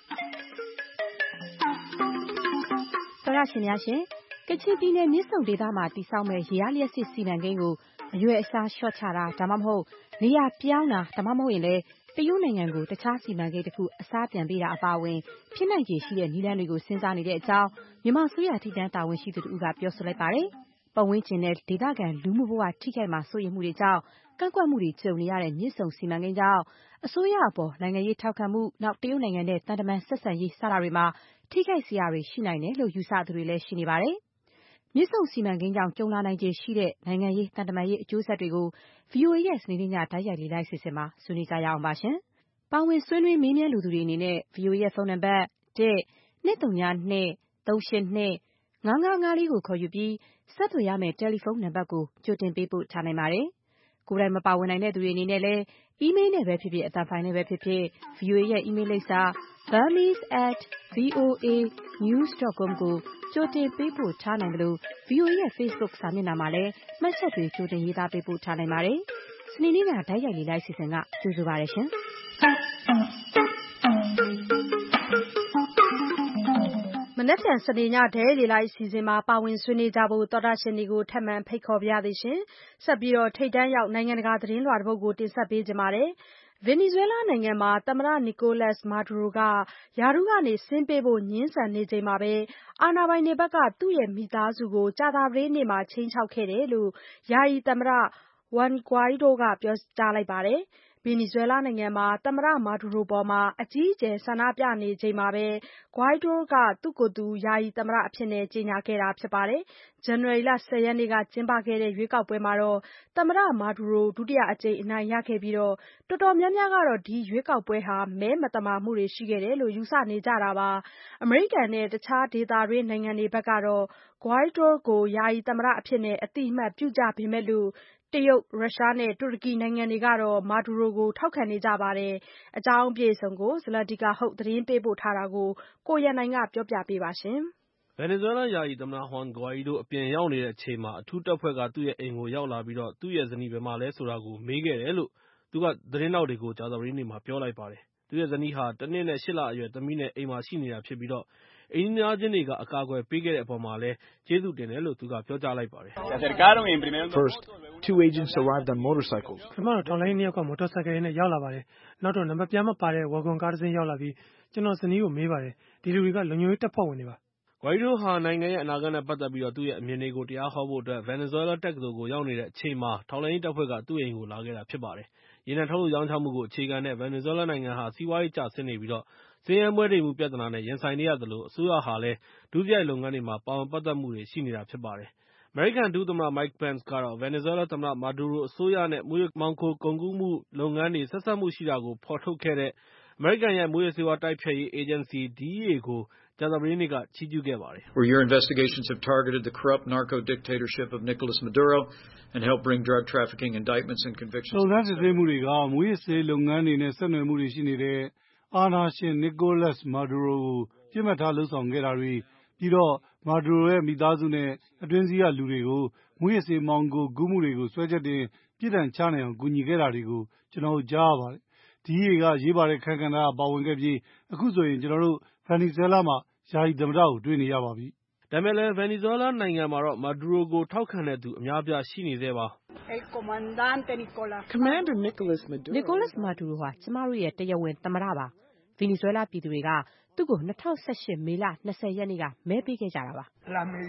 သောရရှင်များရှင်ကချင်ပြည်နယ်မြစ်ဆုံဒေသမှာတည်ဆောက်မဲ့ရေအားလျှပ်စစ်စီမံကိန်းကိုအရွယ်အစားလျှော့ချတာဒါမှမဟုတ်နေရာပြောင်းတာဒါမှမဟုတ်ရင်လည်းတရုတ်နိုင်ငံကိုတခြားစီမံကိန်းတစ်ခုအစားပြန်ပေးတာအပါအဝင်ဖြစ်နိုင်ခြေရှိတဲ့နည်းလမ်းတွေကိုစဉ်းစားနေတဲ့အကြောင်းမြန်မာအစိုးရထိပ်တန်းတာဝန်ရှိသူတို့ကပြောဆိုလိုက်ပါတယ်။ပတ်ဝန်းကျင်နဲ့ဒေသခံလူမှုဘဝထိခိုက်မှာစိုးရိမ်မှုတွေကြောင့်ကန့်ကွက်မှုတွေကြုံနေရတဲ့မြစ်ဆုံစီမံကိန်းကြောင့်အစိုးရအပေါ်နိုင်ငံရေးထောက်ခံမှုနောက်တရုတ်နိုင်ငံနဲ့တန်တမန်ဆက်ဆံရေးစတာတွေမှာထိခိုက်စရာတွေရှိနိုင်တယ်လို့ယူဆသူတွေလည်းရှိနေပါတယ်။မြစ်ဆုံစီမံကိန်းကြောင့်ကြုံလာနိုင်ခြေရှိတဲ့နိုင်ငံရေးတန်တမန်ရေးအကျိုးဆက်တွေကို ဗွီအိုအေရဲ့စနေနေ့ညတိုက်ရိုက်လေးလိုက်စီစဉ်မှာဆွေးနွေးကြရအောင်ပါရှင်။ပါဝင်ဆွေးနွေးမေးမြန်းလူသူတွေအနေနဲ့ ဗွီအိုအေရဲ့ဖုန်းနံပါတ် ၁ ၂၃၂ ၃၈၂ ၅၅၅၄ ကိုခေါ်ယူပြီးဆက်သွယ်ရမယ့်တယ်လီဖုန်းနံပါတ်ကိုကြိုတင်ပေးပို့ထားနိုင်ပါတယ်။ကိုယ်တိုင်မပါဝင်နိုင်တဲ့သူတွေအနေနဲ့လည်း email နဲ့ပဲဖြစ်ဖြစ်အသံဖိုင်နဲ့ပဲဖြစ်ဖြစ် ဗွီအိုအေရဲ့ email လိပ်စာ burmese at voa news dot com ကိုကြိုတင်ပေးပို့ထားနိုင်တယ်လို့ ဗွီအိုအေရဲ့ Facebook စာမျက်နှာမှာလည်းမှတ်ချက်တွေကြိုတင်ရေးသားပေးပို့ထားနိုင်ပါတယ်။စနေနေ့ညဓာတ်ရိုက်လေလိုက်အစီအစဉ်ကကြိုဆိုပါရရှင်။မနက်ဖြန်စနေညဓာတ်ရိုက်လေလိုက်အစီအစဉ်မှာပါဝင်ဆွေးနွေးကြဖို့သောတာရှင်တွေကိုထပ်မံဖိတ်ခေါ်ပါရစေရှင်။ဆက်ပြီးတော့ထိပ်တန်းရောက်နိုင်ငံတကာသတင်းလွှာတစ်ပုဒ်ကိုတင်ဆက်ပေးကြပါမယ်။ ဗင်နီဇွဲလားနိုင်ငံမှာသမ္မတ Nicolas Maduro ကရာထူးကနေဆင်းပေးဖို့ငြင်းဆန်နေချိန်မှာပဲအာဏာပိုင်တွေဘက်ကသူ့ရဲ့မိသားစုကိုကြာသပတေးနေ့မှာခြိမ်းခြောက်ခဲ့တယ်လို့ယာယီသမ္မတ Juan Guaido ကပြောကြားလိုက်ပါတယ်။ ဗင်နီဇွဲလားနိုင်ငံမှာသမ္မတ Maduro အပေါ်အကြီးအကျယ်ဆန္ဒပြနေချိန်မှာပဲ Guaido ကသူ့ကိုယ်သူယာယီသမ္မတအဖြစ်ကြေညာခဲ့တာဖြစ်ပါတယ်။ ဇန်နဝါရီလ ၁၀ ရက်နေ့ကကျင်းပခဲ့တဲ့ရွေးကောက်ပွဲမှာသမ္မတ Maduro ဒုတိယအကြိမ်အနိုင်ရခဲ့ပြီးတော်တော်များများကတော့ဒီရွေးကောက်ပွဲဟာမဲမသမာမှုတွေရှိခဲ့တယ်လို့ယူဆနေကြတာပါ။ အမေရိကန်နဲ့တခြားဒေသတွင်းနိုင်ငံတွေဘက်ကတော့ Guaido ကိုယာယီသမ္မတအဖြစ်အသိအမှတ်ပြုကြပေမဲ့လို့တရုတ်၊ရုရှားနဲ့တူရကီနိုင်ငံတွေကတော့ Maduro ကိုထောက်ခံနေကြပါတယ်။ အကြောင်းအပြည့်အစုံကို Zlatica Hoke သတင်းပေးပို့ထားတာကို ကိုရန်နိုင်ကပြောပြပေးပါမယ်။
ဗင်နီဇွဲလားယာယီသမ္မတ Juan Guaido အပြင်ရောက်နေတဲ့အချိန်မှာအထူးတပ်ဖွဲ့ကသူ့ရဲ့အိမ်ကိုရောက်လာပြီး သူ့ရဲ့ဇနီးဘယ်မှာလဲဆိုတာကိုမေးခဲ့တယ်လို့ သူကသတင်းထောက်တွေကို ကြာသပတေးနေ့မှာပြောလိုက်ပါတယ်။ သူ့ရဲ့ဇနီးဟာတနှစ်နဲ့ ရှစ်လအရွယ်သမီးနဲ့အိမ်မှာရှိနေတာဖြစ်ပြီး အိမ်နီးနားချင်းတွေကအကာအကွယ်ပေးခဲ့တဲ့အပေါ်မှာလည်းကျေးဇူးတင်တယ်လို့ သူကပြောကြားလိုက်ပါတယ်။
First, two agents arrived on motorcycles.
ပထမတော့ထောက်လှမ်းရေးနှစ်ယောက်ကမော်တော်ဆိုင်ကယ်တွေနဲ့ရောက်လာပါတယ်။နောက်တော့နံပါတ်ပြားမပါတဲ့ဝါဂွန်ကားတစ်စင်းရောက်လာပြီးကျွန်တော်ဇနီးကိုမေးပါတယ်။ဒီလူတွေကလုံခြုံရေးတပ်ဖွဲ့ဝင်တွေပါ။
Guaido ဟာနိုင်ငံရဲ့အနာဂတ်နဲ့ပတ်သက်ပြီးသူ့ရဲ့အမြင်တွေကိုတရားဟောဖို့အတွက် ဗင်နီဇွဲလားတက္ကသိုလ်ကိုရောက်နေတဲ့အချိန်မှာထောက်လှမ်းရေးတပ်ဖွဲ့ကသူ့အိမ်ကိုလာခဲ့တာဖြစ်ပါတယ်။ ရေနံထုတ်လုပ်ရောင်းချမှုကိုအခြေခံတဲ့ဗင်နီဇွဲလားနိုင်ငံဟာစီးပွားရေးကျဆင်းနေပြီး ဆင်းရဲမွဲတေမှုပြဿနာနဲ့ရင်ဆိုင်နေရသလို အစိုးရဟာလည်းဒုစရိုက်လုပ်ငန်းတွေမှာပါဝင်ပတ်သက်မှုတွေရှိနေတာဖြစ်ပါတယ်။ အမေရိကန်ဒုသမ္မတ Mike Pence ကတော့ ဗင်နီဇွဲလားသမ္မတ Maduro အစိုးရနဲ့ မူးယစ်မှောင်ခိုကုန်ကူးမှုလုပ်ငန်းတွေဆက်စပ်မှုရှိတာကိုဖော်ထုတ်ခဲ့တဲ့ အမေရိကန်ရဲ့မူးယစ်ဆေးဝါးတိုက်ဖျက်ရေးအေဂျင်စီ D E A ကို ကြာသပတေးနေ့က ချီးကျူးခဲ့ပါတယ်။
Your investigations have targeted the corrupt narco dictatorship of Nicolas Maduro and helped bring drug trafficking indictments and convictions.
စုံစမ်းစစ်ဆေးမှုတွေကမူးယစ်ဆေးလုပ်ငန်းတွေနဲ့ဆက်နွယ်မှုတွေရှိနေတဲ့အာဏာရှင် Nicolas Maduro ကိုပြစ်မှတ်ထားလုပ်ဆောင်ခဲ့တာတွေပြီးတော့ Maduro ရဲ့မိသားစုနဲ့အတွင်းစည်းကလူတွေကိုမူးယစ်ဆေးမှောင်ခိုကူးမှုတွေကိုစွဲချက်တင်ပြစ်ဒဏ်ချနိုင်အောင်ကူညီခဲ့တာတွေကိုကျွန်တော်တို့ကြားရပါတယ်။ D E A ကရေးပါတဲ့ခန်းကဏ္ဍကပါဝင်ခဲ့ပြီးအခုဆိုရင်ကျွန်တော်တို့ဗင်နီဇွဲလားမှာယာယီသမ္မတကိုတွေ့နေရပါပြီ။
ဒါပေမဲ့လည်းဗင်နီဇွဲလားနိုင်ငံမှာတော့ Maduro ကိုထောက်ခံတဲ့သူအများအပြားရှိနေဆဲပါ။
Commander Nicolas Maduro
Nicolas Maduro ဟာကျမတို့ရဲ့တရားဝင်သမ္မတပါ။ ဗင်နီဇွဲလားပြည်သူတွေကသူ့ကို၂၀၁၈မေလ၂၀ရက်နေ့ကမဲပေးခဲ့ကြတာပါ။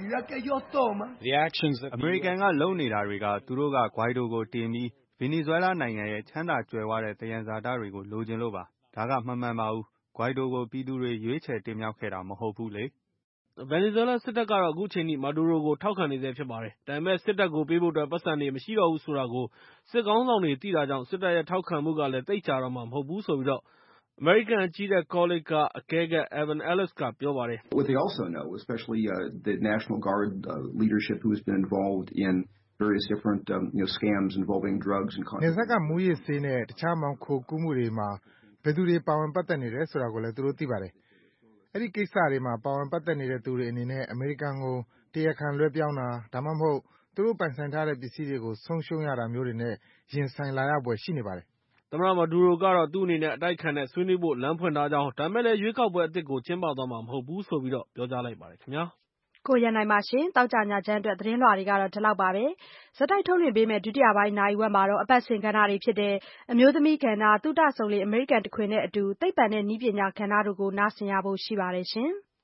အမေရိကန်ကလုပ်နေတာတွေကသူတို့က Guaido ကိုတင်ပြီးဗင်နီဇွဲလားနိုင်ငံရဲ့ချမ်းသာကြွယ်ဝတဲ့သယံဇာတတွေကိုလိုချင်လို့ပါ။ ဒါကမမှန်ပါဘူး။ Guaido ကိုပြည်သူတွေရွေးချယ်တင်မြှောက်ခဲ့တာမဟုတ်ဘူးလေ။
ဗင်နီဇွဲလားစစ်တပ်ကတော့အခုချိန်ထိ Maduro ကိုထောက်ခံနေဆဲဖြစ်ပါတယ်။ ဒါပေမဲ့စစ်တပ်ကိုပေးဖို့အတွက်ပိုက်ဆံတွေမရှိတော့ဘူးဆိုတာကိုစစ်ခေါင်းဆောင်တွေသိတာကြောင့် စစ်တပ်ရဲ့ထောက်ခံမှုကလည်းသိပ်ကြာတော့မှာမဟုတ်ဘူးလို့ အမေရိကန်ကြည်းတပ်ကောလိပ်ကအကဲခတ် Evan Ellis ကပြောပါတယ်။
What they also know, especially uh, the National Guard uh, leadership who has been involved in various different um, you know, scams involving drugs and
contraband. နယ်စပ်ကမူးယစ်ဆေးနဲ့တခြားမှောင်ခိုကူးမှုတွေမှာဘယ်သူတွေပါဝင်ပတ်သက်နေတယ်ဆိုတာကိုလည်းသူတို့သိပါတယ်။အဲ့ဒီကိစ္စတွေမှာပါဝင်ပတ်သက်နေတဲ့သူတွေအနေနဲ့အမေရိကန်ကိုတရားခံလွှဲပြောင်းတာဒါမှမဟုတ်သူတို့ပိုင်ဆိုင်ထားတဲ့ပစ္စည်းတွေကိုဆုံးရှုံးရတာမျိုးတွေနဲ့ရင်ဆိုင်လာရဖွယ်ရှိနေပါတယ်
။သမ္မတ Maduro ကတော့သူ့အနေနဲ့အတိုက်အခံနဲ့ဆွေးနွေးဖို့လမ်းဖွင့်ထားကြောင်းဒါပေမဲ့လည်းရွေးကောက်ပွဲအသစ်ကိုကျင်းပသွားမှာမဟုတ်ဘူးလို့ပြောကြားလိုက်ပါတယ်ခင်ဗျာ။
ကိုရန်နိုင်ပါရှင်တောက်ကြညချမ်းအတွက်သတင်းလွှာတွေကတော့ဒီလောက်ပါပဲဇက်တိုက်ထုတ်လွှင့်ပေးမယ့်ဒုတိယပိုင်းနာရီဝက်မှာတော့အပတ်စဉ်ကဏ္ဍတွေဖြစ်တဲ့အမျိုးသမီးကဏ္ဍသုတဆုံလေအမေရိကန်တခွင်နဲ့အတူသိပ္ပံနဲ့နည်းပညာကဏ္ဍတို့ကိုနားဆင်ရဖို့ရှိပါတယ်ရှင်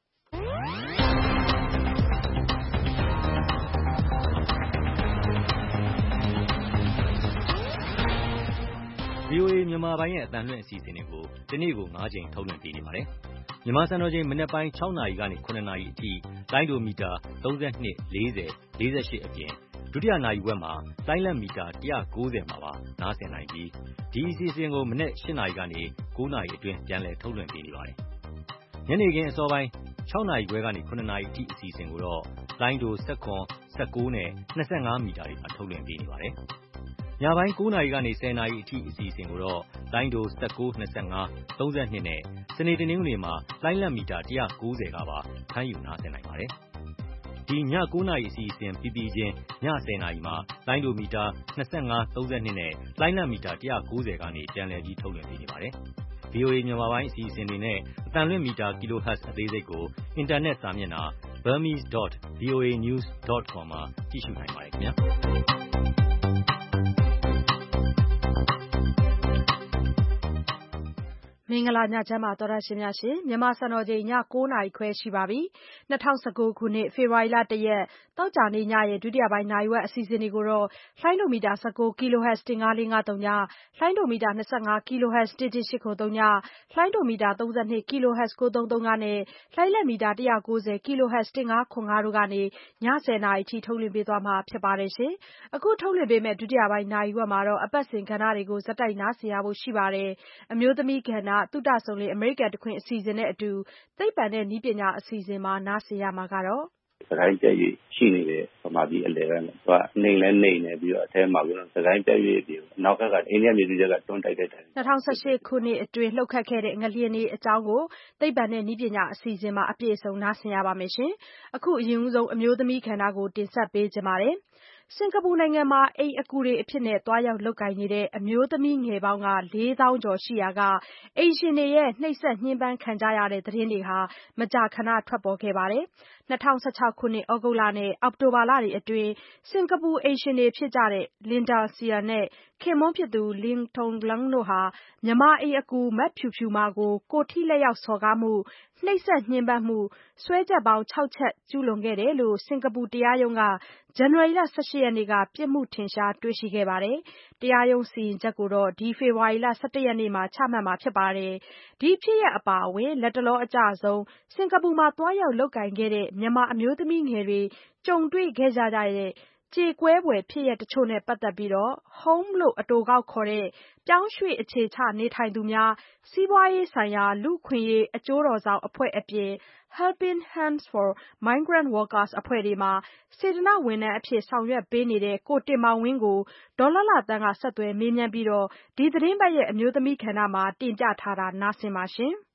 ဗွီအိုအေမြန်မာပိုင်းရဲ့အသံလွှင့်အစီအစဉ်တွေကိုတနေ့ကို၅ကြိမ်ထုတ်လွှင့်ပေးနေပါတယ်။မြန်မာစံတော်ချိန်မနက်ပိုင်း၆နာရီကနေ၇နာရီအထိလိုင်းဒိုမီတာ၃၂ ၄၀ ၄၈အပြင်ဒုတိယနာရီဝက်မှာလိုင်းလတ်မီတာ၁၉၀မှာပါနားဆင်နိုင်ပြီးဒီအစီအစဉ်ကိုမနက်၈နာရီကနေ၉နာရီအတွင်းပြန်လည်ထုတ်လွှင့်ပေးနေပါတယ်။ညနေခင်းအစောပိုင်း၆နာရီခွဲကနေ၇နာရီအထိအစီအစဉ်ကိုတော့လိုင်းဒို၁၇ ၁၉နဲ့၂၅မီတာတွေမှာထုတ်လွှင့်ပေးနေပါတယ်။
ညပိုင်းကိုးနာရီကနေဆယ်နာရီအထိအစီအစဉ်ကိုတော့လိုင်းဒို၁၉ ၂၅ ၃၂နဲ့စနေတနင်္ဂနွေမှာလိုင်းလက်မီတာ၁၉၀ကပါဖမ်းယူနားဆင်နိုင်ပါတယ်။ဒီညကိုးနာရီအစီအစဉ်ပြီးပြီးချင်းညဆယ်နာရီမှာလိုင်းဒိုမီတာ၂၅ ၃၂နဲ့လိုင်းလက်မီတာ၁၉၀ကနေပြန်လည်ပြီးထုတ်လွှင့်ပေးနေပါတယ်။ ဗွီအိုအေ မြန်မာပိုင်းအစီအစဉ်တွေနဲ့အသံလွှင့်မီတာ Kilohertz အသေးစိတ်ကိုအင်တာနက်စာမျက်နှာ burmese dot voa news dot com မှာကြည့်ရှုနိုင်ပါတယ်ခင်ဗျာ။
မင်္ဂလာညချမ်းပါသောတရှင်များရှင်မြန်မာစံတော်ချိန်ညကိုးနာရီခွဲရှိပါပြီ။၂၀၁၉ခုနှစ်ဖေဖော်ဝါရီလ၁ရက်သောကြာနေ့ညရဲ့ဒုတိယပိုင်းနာရီဝက်အစီအစဉ်တွေကိုတော့လှိုင်းဒိုမီတာ၁၉ kHz ၁၅၄၅၃ညလှိုင်းဒိုမီတာ၂၅ kHz ၁၁၈၉၃ညလှိုင်းဒိုမီတာ၃၂ kHz ၉၃၃၅နဲ့လှိုင်းလက်မီတာ၁၉၀ kHz ၁၅ခွန်၅တို့ကနေညဆယ်နာရီထိထုတ်လွှင့်ပေးသွားမှာဖြစ်ပါတယ်ရှင်။အခုထုတ်လွှင့်ပေးမယ့်ဒုတိယပိုင်းနာရီဝက်မှာတော့အပတ်စဉ်ကဏ္ဍတွေကိုဇက်တိုက်နားဆင်ရဖို့ရှိပါတယ်။အမျိုးသမီးကဏ္ဍသုတဆုံလေအမေရိကန်တခွင်အစီအစဉ်နဲ့အတူသိပ္ပံနဲ့နည်းပညာအစီအစဉ်မှာနားဆင်ရမှာကတော့
စကိုင်းပြည့်ရွေ့ရှိနေတဲ့ဗမာပြည်အလယ်ပိုင်းမှာသူကနေလဲနေနေပြီးတော့အထဲမှာကတော့စကိုင်းပြည့်ရွေ့ပြီးနောက်ကကအိန္ဒိယမြေကြီးကတွန်းတိုက်တဲ့တိုင်
၂၀၁၈ခုနှစ်အတွင်းလှုပ်ခတ်ခဲ့တဲ့ငလျင်တွေအကြောင်းကိုသိပ္ပံနဲ့နည်းပညာအစီအစဉ်မှာအပြည့်အစုံနားဆင်ရပါမယ်ရှင်။အခုအရင်ဆုံးအမျိုးသမီးခန္ဓာကိုတင်ဆက်ပေးကြပါမယ်။စင်ကာပူနိုင်ငံမှာအိမ်အကူတွေအဖြစ်နဲ့သွားရောက်လုပ်ကိုင်နေတဲ့အမျိုးသမီးငယ်ပေါင်းကလေးသောင်းကျော်ရှိရာကအိမ်ရှင်တွေရဲ့နှိပ်စက်ညှဉ်းပန်းခံကြရတဲ့သတင်းတွေဟာမကြာခဏထွက်ပေါ်ခဲ့ပါတယ်။၂၀၁၆ခုနှစ်သြဂုတ်လနဲ့အောက်တိုဘာလတွေအတွင်းစင်ကာပူအိမ်ရှင်တွေဖြစ်ကြတဲ့ Linda Seah နဲ့ခင်ပွန်းဖြစ်သူ Lim Toon Leng တို့ဟာမြန်မာအိမ်အကူမဖြူဖြူမာကိုကိုယ်ထိလက်ရောက်စော်ကားမှုနှိပ်စက်ညှဉ်းပန်းမှုစွဲချက်ပေါင်းခြောက်ချက်ကျူးလွန်ခဲ့တယ်လို့စင်ကာပူတရားရုံးကဇန်နဝါရီလ၁၈ရက်နေ့ကပြစ်မှုထင်ရှားတွေ့ရှိခဲ့ပါတယ်။တရားရုံးစီရင်ချက်ကိုတော့ဒီဖေဖော်ဝါရီလ၁၁ရက်နေ့မှာချမှတ်မှာဖြစ်ပါတယ်။ဒီဖြစ်ရပ်အပါအဝင်လတ်တလောအကျဆုံးစင်ကာပူမှာသွားရောက်လုပ်ကိုင်ခဲ့တဲ့မြန်မာအမျိုးသမီးငယ်တွေကြုံတွေ့ခဲ့ကြတဲ့ကြေကွဲဖွယ်ဖြစ်ရပ်တချို့နဲ့ပတ်သက်ပြီး Home လို့အတိုကောက်ခေါ်တဲ့ပြောင်းရွှေ့အခြေချနေထိုင်သူများစီးပွားရေးဆိုင်ရာလူ့အခွင့်အရေးအကျိုးတော်ဆောင်အဖွဲ့အပြင် Helping Hands for Migrant Workers အဖွဲ့တွေမှာစေတနာ့ဝန်ထမ်းအဖြစ်ဆောင်ရွက်ပေးနေတဲ့ကိုတင်မောင်ဝင်းကိုဒေါ်လှလှသန်းကဆက်သွယ်မေးမြန်းပြီးဒီသတင်းပတ်ရဲ့အမျိုးသမီးကဏ္ဍမှာတင်ပြထားတာနားဆင်ပါရှင်။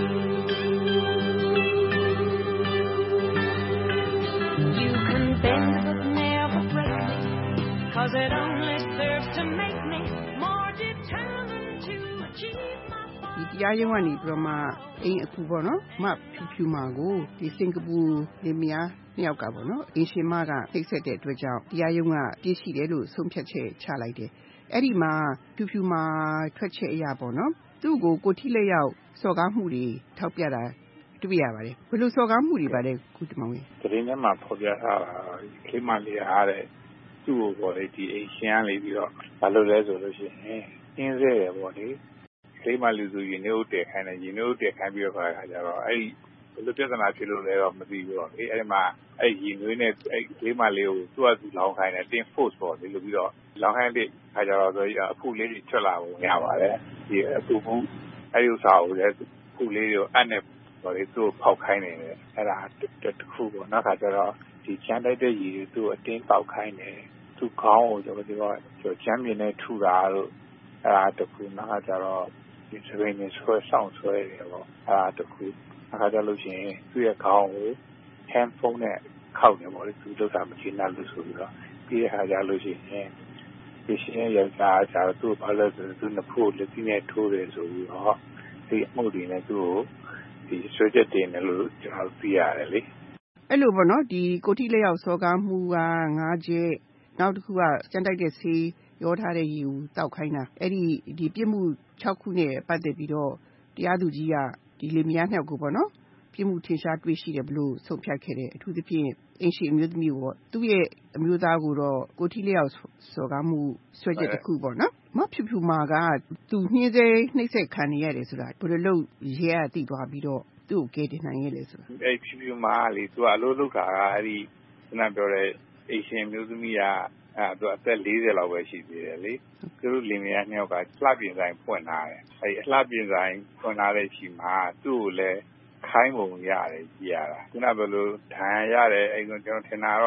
Cause it only serves to make me more determined to achieve my
ဒီတရားရုံးကနေပြီးတော့မှအိမ်အကူပေါ့နော်မဖြူဖြူမာကိုဒီစင်ကာပူလင်မယားနှစ်ယောက်ကပေါ့နော်အင်ရှင်မကနှိပ်စက်တဲ့အတွက်ကြောင့်တရားရုံးကပြည့်ရှိတယ်လို့ဆုံးဖြတ်ချက်ချလိုက်တယ်အဲ့ဒီမှာဖြူဖြူမာထွက်ချက်အရာပေါ့နော်သူ့ကိုကိုထိလက်ရောက်စော်ကားမှုတွေထောက်ပြတာတွေ့ရပါတယ်ဘယ်လိုစော်ကားမှုတွေပါလဲကုတမောင်ကြီး
သတင်းထဲမှာဖော်ပြထားတာခေမလေးအားတဲ့သူ့ကိုပေါ့လေဒီအိမ်ရှင်ကလေးပြီးတော့ဘာလို့လဲဆိုလို့ရှိရင်အင်းစဲရပေါ့လေခေမလူစုရင်တို့တက်ခိုင်းတယ်ရင်တို့တက်ခိုင်းပြီးတော့ခါကြတော့အဲ့ဒီဘယ်လိုပြဿနာဖြစ်လို့လဲတော့မသိဘူးတော့လေအဲ့ဒီမှာအဲ့ရင်နွေးနဲ့အဲ့ခေမလေးကိုသူ့အတူလောင်းခိုင်းတယ်တင် force ပေါ့လေလို့ပြီးတော့လောင်းခိုင်းတဲ့ခါကြတော့ဆိုအဖူလေးတွေထွက်လာပုံရပါတယ်ဒီအဖူဖူအဲ့ဒီဥစ္စာကိုလည်းဖူလေးတွေကိုအပ်နဲ့ပေါ့လေသူ့ဖောက်ခိုင်းနေတယ်အဲ့ဒါတစ်ခုပေါ့နောက်ခါကျတော့ဒီချမ်းတိုက်တဲ့ရည်တွေသူ့အတင်းပေါက်ခိုင်းတယ်သူ့ခေါင်းကိုကျွန်တော်တို့ကျော်ချမ်းမြင်နဲ့ထူတာလို့အဲ့ဒါတစ်ခုနောက်ကျတော့ဒီစပင်းနဲ့ဆွဲဆောင်ဆွဲတယ်ပေါ့အဲ့ဒါတစ်ခုအခါကျလို့ရှိရင်သူ့ရဲ့ခေါင်းကို handphone နဲ့ခောက်နေပေါ့လေသူတို့ကမချိနဲ့လို့ဆိုပြီးတော့ပြီးတဲ့အခါကျလို့ရှိရင်ဒီရှင်ရဲ့ယောက်ျားကျတော့သူ့ဘာလို့ဆိုသူ့နှစ်ဖူးလက်ကြီးနဲ့ထိုးတယ်ဆိုပြီးတော့ဒီအမှုတွေနဲ့သူ့ကိုဒီဆွဲချက်တင်တယ်လို့ကျွန်တော်သိရတယ်လေ
အဲ့လိုပေါ့နော်ဒီကိုထိလက်ရောက်စော်ကားမှုကငါးချက်နောက်တစ်ခုကစံတိုက်တဲ့ဆေးရောထားတဲ့ရေကိုတောက်ခိုင်းတာအဲ့ဒီဒီပြစ်မှု၆ခုနဲ့ပတ်သက်ပြီးတော့တရားသူကြီးကဒီလေမယားနှစ်ယောက်ကိုပေါ့နော်ပြစ်မှုထင်ရှားတွေ့ရှိတယ်ဘလို့ဆုံးဖြတ်ခဲ့တယ်အထူးသဖြင့်အင်ရှင်အမျိုးသမီးကိုသူ့ရဲ့အမျိုးသားကိုတော့ကိုထိလက်ရောက်စော်ကားမှုဆွဲချက်တစ်ခုပေါ့နော်မဖြူဖြူမာကသူနှင်းစေးနှိပ်စက်ခံနေရတယ်ဆိုတာဘယ်လိုလုပ်ရဲရသိသွားပြီးတော့သူ့ကိုကယ်တင်နိုင်ရဲ့လဲဆိုတာ
အဲ့ဖြူဖြူမာလေသူကအလို့လုပ်တာကအဲ့ဒီခုနပြောတဲ့အင်ရှင်မျိုးသမီးကအဲ့သူအသက်၄၀လောက်ပဲရှိသေးတယ်လေသူတို့လင်မယားနှစ်ယောက်ကလှပြင်ဆိုင်ဖွင့်လာတယ်အဲ့အလှပြင်ဆိုင်ဖွင့်လာတဲ့ချိန်မှာသူ့ကိုလည်းခိုင်းပုံရတယ်ကြည်ရတာခုနကဘယ်လိုဒဏ်ရာရတယ်အဲ့ကျွန်တော်ထင်တာတော့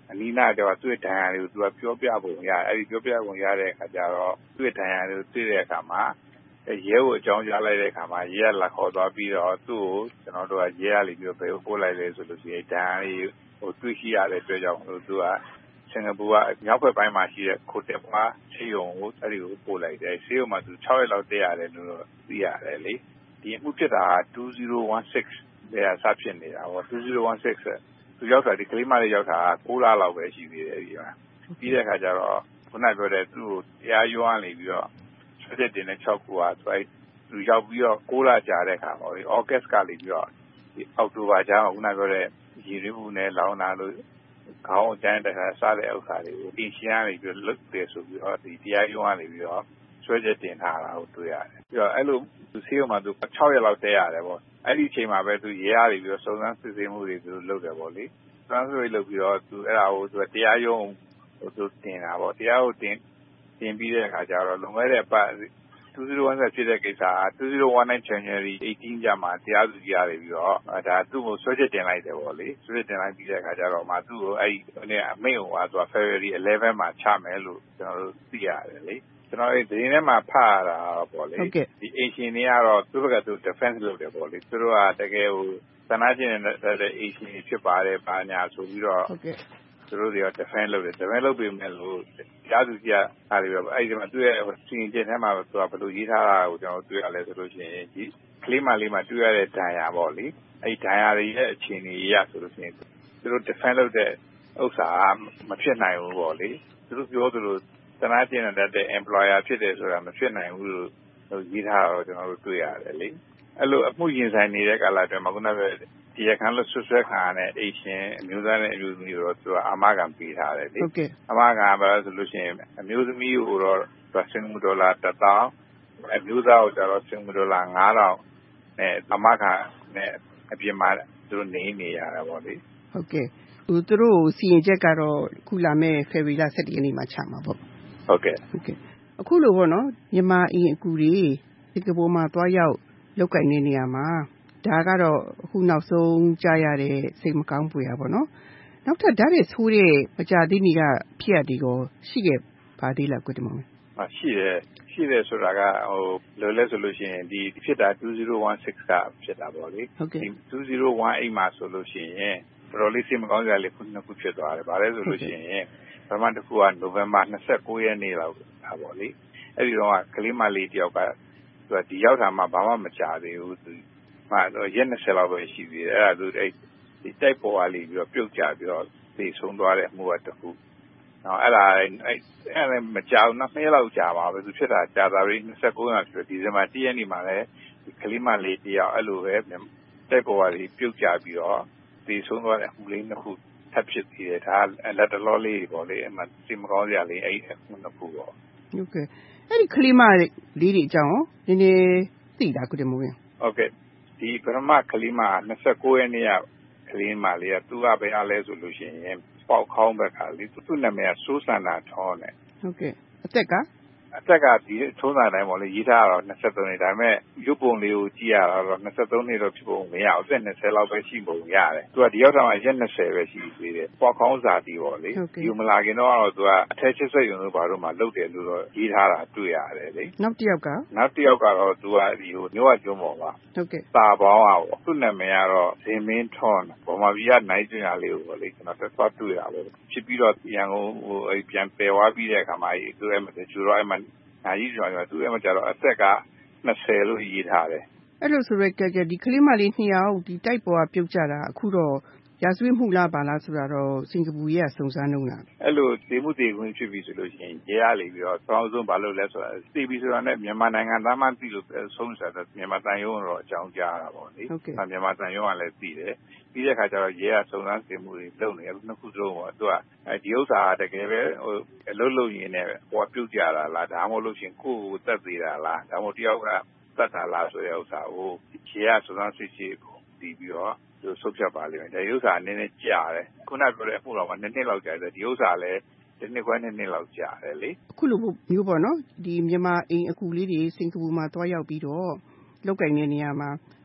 အနီးနားကျတော့သူ့ရဲ့ဒဏ်ရာတွေကိုသူကပြောပြပုံရတယ်အဲ့ဒီပြောပြပုံရတဲ့အခါကျတော့သူ့ရဲ့ဒဏ်ရာတွေကိုသိတဲ့အခါမှာရဲကိုအကြောင်းကြားလိုက်တဲ့အခါမှာရဲကလာခေါ်သွားပြီးတော့သူ့ကိုကျွန်တော်တို့ကရဲရလိပြီးတော့ဘယ်ကိုပို့လိုက်လဲဆိုလို့ရှိရင်ဒဏ်ရာတွေဟိုတွေ့ရှိရတဲ့အတွက်ကြောင့်သူကစင်ကာပူကမြောက်ဘက်ပိုင်းမှာရှိတဲ့ခိုတက်ပွားဆေးရုံကိုအဲ့ဒီကိုပို့လိုက်တယ်ဆေးရုံမှာသူ၆ရက်လောက်တည်ရတယ်လို့သိရတယ်လေဒီအမှုဖြစ်တာtwo thousand sixteenတဲ့စဖြစ်နေတာပေါ့two thousand sixteenသူရောက်တာဒီကလေးမလေးရောက်တာ၉လလောက်ပဲရှိသေးတယ်ဒီမှာပြီးတဲ့အခါကျတော့ခုနပြောတဲ့သူ့ကိုတရားရုံးကနေပြီးတော့ဆွဲချက်တင်တဲ့၆ခုကသူအဲ့သူရောက်ပြီးတော့၉လကြာတဲ့အခါပေါ့ဒီဩဂတ်ကနေပြီးတော့ဒီအောက်တိုဘာကျမှခုနပြောတဲ့ရည်ရည်မှုနဲ့လောင်းတာလို့ခေါင်းအကျန်းတခါစားတဲ့ဥစ္စာတွေကိုအင်ရှင်ကနေပြီးတော့လွတ်တယ်ဆိုပြီးတော့ဒီတရားရုံးကနေပြီးတော့ဆွဲချက်တင်ထားတာကိုတွေ့ရတယ်ပြီးတော့အဲ့လိုသူဆေးရုံမှာသူ၆ရက်လောက်တည်ရတယ်ပေါ့အဲ့ဒီအချိန်မှာပဲသူရဲရပြီးတော့စုံစမ်းစစ်ဆေးမှုတွေသူလုပ်တယ်ပေါ့လေစုံစမ်းစစ်ဆေးလုပ်ပြီးတော့သူအဲ့ဒါကိုသူတရားရုံးဟိုသူတင်တာပေါ့တရားကိုတင်တင်ပြီးတဲ့အခါကျတော့လွန်ခဲ့တဲ့ပတ်two thousand sixteenဖြစ်တဲ့ကိစ္စကtwo thousand nineteen January eighteenကျမှတရားသူကြီးရတယ်ပြီးတော့ဒါသူ့ကိုဆွဲချက်တင်လိုက်တယ်ပေါ့လေဆွဲချက်တင်လိုက်ပြီးတဲ့အခါကျတော့မှသူ့ကိုအဲ့ဒီအမိန့်ကိုကသူက February elevenမှာချမယ်လို့ကျွန်တော်တို့သိရတယ်လေကျွန်တော်အဲ့ဒီထဲမှာဖတ်ရတာပေါ့လေဒီအင်ရှင်တွေကတော့သူ့ဘက်ကသူ defense လုပ်တယ်ပေါ့လေသူတို့ကတကယ်ဟိုသနာကျင်တဲ့အင်ရှင်ဖြစ်ပါတယ်ပါညာဆိုပြီးတော့သူတို့တွေက defense လုပ်တယ် defense လုပ်ပြီးမယ်လို့ကြားသူကြီးကအားပြီးတော့အဲ့ဒီမှာသူ့ရဲ့စီရင်ချက်ထဲမှာသူကဘယ်လိုရေးထားတာကိုကျွန်တော်တွေ့ရလဲဆိုလို့ရှိရင်ဒီကလေးမလေးမှာတွေ့ရတဲ့ဒဏ်ရာပေါ့လေအဲ့ဒီဒဏ်ရာတွေရဲ့အခြေအနေရဆိုလို့ရှိရင်သူတို့ defense လုပ်တဲ့ဥစ္စာမဖြစ်နိုင်ဘူးပေါ့လေသူတို့ပြောသလိုသနာကျင်တဲ့ employer ဖြစ်တယ်ဆိုတာမဖြစ်နိုင်ဘူးလို့ရေးထားတော့ကျွန်တော်တို့တွေ့ရတယ်လေအဲ့လိုအမှုရင်ဆိုင်နေတဲ့ကာလအတွင်းမှာခုနကဒီရခံလို့ဆွဆွဲခံရတဲ့အိရှင်အမျိုးသားနဲ့အမျိုးသမီးတို့သူကအမခံပေးထားတယ်လေအမခံပါလို့ဆိုလို့ရှိရင်အမျိုးသမီးကိုတော့စင်ကာပူဒေါ်လာone thousandအမျိုးသားကိုကျတော့စင်ကာပူဒေါ်လာfive thousandနဲ့အမခံနဲ့အပြင်မှာသူတို့နေနေရတာပေါ့လေ
ဟုတ်ကဲ့သူတို့စီရင်ချက်ကတော့ခုလာမဲ့ February seventeenရက်နေ့မှာချမှာပေါ့
ဟုတ်ကဲ့
ဟုတ်ကဲ့အခုလိုပေါ့နော်မြန်မာအင်အကူတွေစင်ကာပူမှာတွားရောက်လောက်ကင်နေနေရမှာဒါကတော့အခုနောက်ဆုံးကြားရတဲ့စိတ်မကောင်းပွေရပေါ့နော်နောက်ထပ်ဓာတ်တွေဆိုးတဲ့မကြသေးမီကဖြစ်ရဒီကိုရှိခဲ့ပါသေးလားကိုတမောင်
ဟာရှိတယ်ရှိတယ်ဆိုတာကဟိုလောလဲဆိုလို့ရှိရင်ဒီဖြစ်တာtwo thousand sixteenကဖြစ်တာပေါ့လေဒီtwo thousand eighteenမှာဆိုလို့ရှိရင်တော်လေးစိတ်မကောင်းကြလေခုနှစ်ခုဖြစ်သွားတယ်ဗါလဲဆိုလို့ရှိရင်ပထမတစ်ခုက November twenty-nineရက်နေ့လောက်တာပေါ့လေအဲ့ဒီတော့ကလေးမလေးတယောက်ကသူကဒီရောက်တာမှဘာမှမကြားသေးဘူးသူမှတော့ရက်twentyလောက်ပဲရှိသေးတယ်အဲ့ဒါသူအဲ့ဒီတိုက်ပေါ်ကလေးပြီးတော့ပြုတ်ကျပြီးတော့သိဆုံးသွားတဲ့အမှုကတစ်ခုနော်အဲ့ဒါအဲ့အဲ့မကြောက်နှစ်ရက်လောက်ကြာပါပဲသူဖြစ်တာကြာတာပြီးtwenty-nineရက်ဖြစ်ဒီဇင်ဘာoneရက်နေ့မှာလည်းဒီကလေးမလေးတယောက်အဲ့လိုပဲတိုက်ပေါ်ကလေးပြုတ်ကျပြီးတော့သိဆုံးသွားတဲ့အမှုလေးနှစ်ခုထပ်ဖြစ်သေးတယ်ဒါလက်တလောလေးပေါ့လေအမှစိတ်မကောင်းစရာလေးအဲ့အခုနှစ်ခုပေါ့
ဟုတ်ကဲ့အဲ့ဒီကလေးမလေးတွေအကြောင်းနည်းနည်းသိတာကုတမိုးရင်
ဟုတ်ကဲ့ဒီပရမကလေးမtwenty-nineရက်နေ့ကကလေးမလေးကသူကဘယ်အားလဲဆိုလို့ရှိရင်ပေါက်ခေါင်းဘက်ကလေသူ့နာမည်ကစိုးစန္ဒာထောင်းတယ်
ဟုတ်ကဲ့အသက်ကအ
သက်ကဒီထုံးစံတိုင်းပေါ့လေရေးထားတော့twenty-threeနှစ်ဒါပေမဲ့ရုပ်ပုံလေးကိုကြည့်ရတော့twenty-threeနှစ်တော့ဖြစ်ပုံမရအောင်အသက်twentyလောက်ပဲရှိပုံရတယ်သူကဒီရောက်တာမှရက်twentyပဲရှိသေးတယ်ပေါက်ခေါင်းစာတီပေါ့လေဒီမလာခင်တော့သူကအထက်ချစ်စိတ်ရုံလို့ဘာလို့မှလုပ်တယ်လို့တော့ရေးထားတာတွေ့ရတယ်လေ
နောက်တစ်ယောက်က
နောက်တစ်ယောက်ကတော့သူကဒီဟိုမျိုးဝကျွန်းပေါ်ပါ
ဟုတ်ကဲ့
စာပေါင်းอ่ะပေါ့သူ့နာမည်ကတော့ဇင်မင်းထွန်းဗမာပြည်ကနိုင်ကျင်ရလေးကိုပေါ့လေကျွန်တော်ဆက်သွားတွေ့တာပဲဖြစ်ပြီးတော့ရန်ကုန်ဟိုအဲ့ပြန်ပယ်သွားပြီးတဲ့အခါမှာသူအဲ့မှာကျူတော့အဲ့မှာနာကြီးကျော်ကျော်သူအဲ့မှာကျတော့အသက်ကtwentyလို့ရေးထားတယ်
အဲ့လိုဆိုရဲကြဒီကလေးမလေးနှစ်ယောက်ဒီတိုက်ပေါ်ကပြုတ်ကြတာအခုတော့ရာဇဝတ်မှုလားပါလားဆိုတာတော့စင်ကာပူရဲ့စုံစမ်းနှုန်းလား
အဲ့လိုဒေမှုတေခွင့်ဖြစ်ပြီဆိုလို့ရှိရင်ရဲရလေပြီးတော့တောင်းဆုံးဘာလို့လဲဆိုတာသိပြီဆိုတာနဲ့မြန်မာနိုင်ငံသားမှသိလို့ဆုံးဆိုတာမြန်မာတန်ရုံးတော့အကြောင်းကြားတာပေါ့လေမြန်မာတန်ရုံးကလည်းသိတယ်ပြီးတဲ့အခါကျတော့ရဲကစုံစမ်းစစ်မှုတွေလုပ်နေတယ်နှစ်ခုစလုံးပေါ့သူကအဲဒီဥစ္စာတကယ်ပဲဟိုအလုပ်လုပ်ရင်းနဲ့ဟိုပြုတ်ကြတာလားဒါမှမဟုတ်လို့ရှိရင်ကိုယ်ကိုတက်သေးတာလားဒါမှမဟုတ်တယောက်ကတတ်တာလားဆိုတဲ့ဥစ္စာကိုရဲကစုံစမ်းစစ်ဆေးပြီးပြီးတော့သူဆုတ်ဖြတ်ပါလိမ့်မယ်ဒီဥစ္စာနည်းနည်းကြာတယ်ခုနပြောတဲ့အမှုတော်မှာနှစ်နှစ်လောက်ကြာတယ်ဒီဥစ္စာလည်းဒီနှစ်ခွဲနှစ်နှစ်လောက်ကြာတယ်လေ
အခုလိုမျိုးပေါ့နော်ဒီမြန်မာအိမ်အကူလေးတွေစင်ကာပူမှာတွားရောက်ပြီးတော့လောက်ကင်တဲ့နေရာမှာ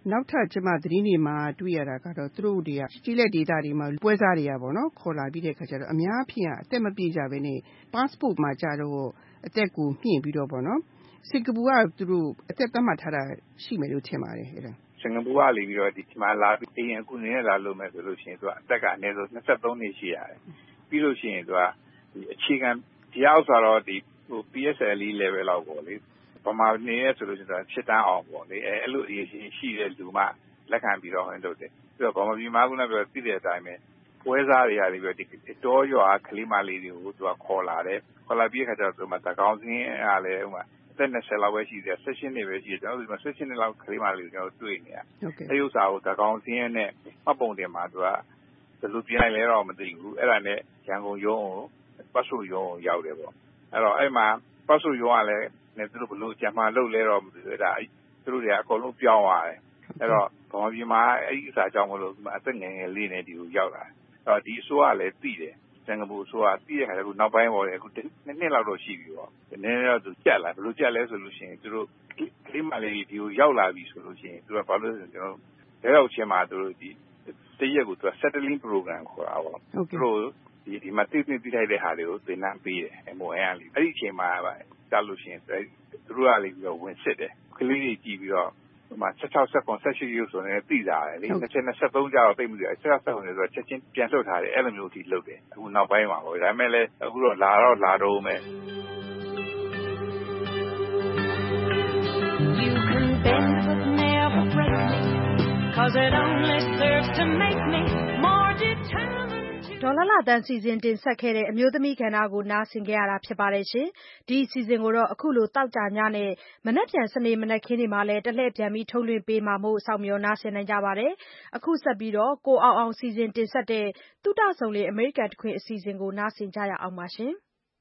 နောက်ထပ်ကျမသတင်းတွေမှာတွေ့ရတာကတော့သူတို့တွေကကြီးလက်ဒေတာတွေမှာပွဲစားတွေကပေါ့နော်ခေါ်လာပြီးတဲ့ခါကျတော့အများအပြားအသက်မပြည့်ကြဘဲနဲ့ passport မှာကြတော့အသက်ကိုမြင့်ပြီးတော့ပေါ့နော်စင်ကာပူကသူတို့အသက်သတ်မှတ်ထားတာရှိမယ်လို့ထင်ပါတယ်အဲ့ဒါ
စင်ကာပူကလေပြီးတော့ဒီမှာလာပြီးအရင်အခုနေနဲ့လာလို့မယ်ဆိုလို့ရှိရင်သူကအသက်ကအနေဆိုနှစ်သုံးနှစ်ရှိရတယ်ပြီးလို့ရှိရင်သူကဒီအခြေခံဒီအောက်ဆိုတော့ဒီဟို P S L E level လောက်ပေါ့လေပမာနေရဆိုလို့ရှိရင်ဖြစ်တန်းအောင်ပေါ့လေအဲအဲ့လိုအရေးရှိတဲ့လူမှလက်ခံပြီးတော့ဟင်းလုပ်တယ်ပြီးတော့ဗမာပြည်မှာကလည်းပြောသိတဲ့အတိုင်းပဲပွဲစားတွေရတယ်ပြီးတော့ဒီတောရွာကလေးမလေးတွေကိုသူကခေါ်လာတယ်ခေါ်လာပြီးခါကျတော့သူမှတကောင်စင်းအားလည်းဟိုမှာအသက်နှစ်ဆယ်လောက်ပဲရှိတယ်ဆယ်ရှစ်နှစ်ပဲရှိတယ်ကျွန်တော်တို့ဒီမှာဆယ်ရှစ်နှစ်လောက်ကလေးမလေးတွေကိုကျွန်တော်တွေ့နေရအဲဥစ္စာကိုတကောင်စင်းရဲ့နဲ့မှတ်ပုံတင်မှာသူကဘယ်လိုပြင်လိုက်လဲတော့မသိဘူးအဲ့ဒါနဲ့ရန်ကုန်ရုံးကိုပတ်စုရုံးကိုရောက်တယ်ပေါ့အဲ့တော့အဲ့မှာပတ်စုရုံးကလည်းနဲ့သူတို့ဘယ်လိုကြံမှလုပ်လဲတော့မသိဘူးအဲ့ဒါသူတို့တွေကအကုန်လုံးပြောင်းသွားတယ်အဲ့တော့ဗမာပြည်မှာအဲ့ဒီအစားကြောင့်မလို့အသက်ငယ်ငယ်လေးနဲ့ဒီကိုရောက်လာတယ်အဲ့တော့ဒီအစိုးရလည်းသိတယ်စင်ကာပူအစိုးရသိတဲ့ခါကျတော့နောက်ပိုင်းပေါ်တယ်အခုနှစ်နှစ်လောက်တော့ရှိပြီပေါ့နည်းနည်းတော့သူကြက်လာဘယ်လိုကြက်လဲဆိုလို့ရှိရင်သူတို့ကလေးမလေးဒီကိုရောက်လာပြီဆိုလို့ရှိရင်သူကဘာလို့လဲဆိုကျွန်တော်လက်ရောက်ချင်းမှာသူတို့ဒီတရက်ကိုသူက settling program ခေါ်တာပေါ့သူတို့ဒီဒီမှာတိတိတိထိုက်တဲ့ဟာတွေကိုသင်တန်းပေးတယ် M O N ကလေအဲ့ဒီအချိန်မှာကြားလို့ရှိရင်သူတို့ကလေပြီးတော့ဝင်စစ်တယ်ကလေးတွေကြည့်ပြီးတော့ဟိုမှာsixteen seven eightရုပ်ဆိုနေသိတာလေtwenty twenty-threeကြာတော့သိမှုတွေsixteen sevenဆိုတော့ချက်ချင်းပြန်လှုပ်ထားတယ်အဲ့လိုမျိုးထိလုပ်တယ်အခုနောက်ပိုင်းမှာပေါ့ဒါပေမဲ့လည်းအခုတော့လာတော့လာတော့မယ်
You can bend but never break me cause it only serves to make me more determined
ဒေါ်လာလာတန်းစီစဉ်တင်ဆက်ခဲ့တဲ့အမျိုးသမီးကဏ္ဍကိုနားဆင်ကြရတာဖြစ်ပါတယ်ရှင်ဒီအစီအစဉ်ကိုတော့အခုလိုတောက်ကြညနဲ့မနက်ဖြန်စနေမနက်ခင်းဒီမှာလဲတလှည့်ပြန်ပြီးထုတ်လွှင့်ပေးမှာမို့စောင့်မျှော်နားဆင်နိုင်ကြပါတယ်အခုဆက်ပြီးတော့ကိုအောင်အောင်စီစဉ်တင်ဆက်တဲ့တုဒ္ဒဆုံလေးအမေရိကန်တခွင်အစီအစဉ်ကိုနားဆင်ကြရအောင်ပါရှင်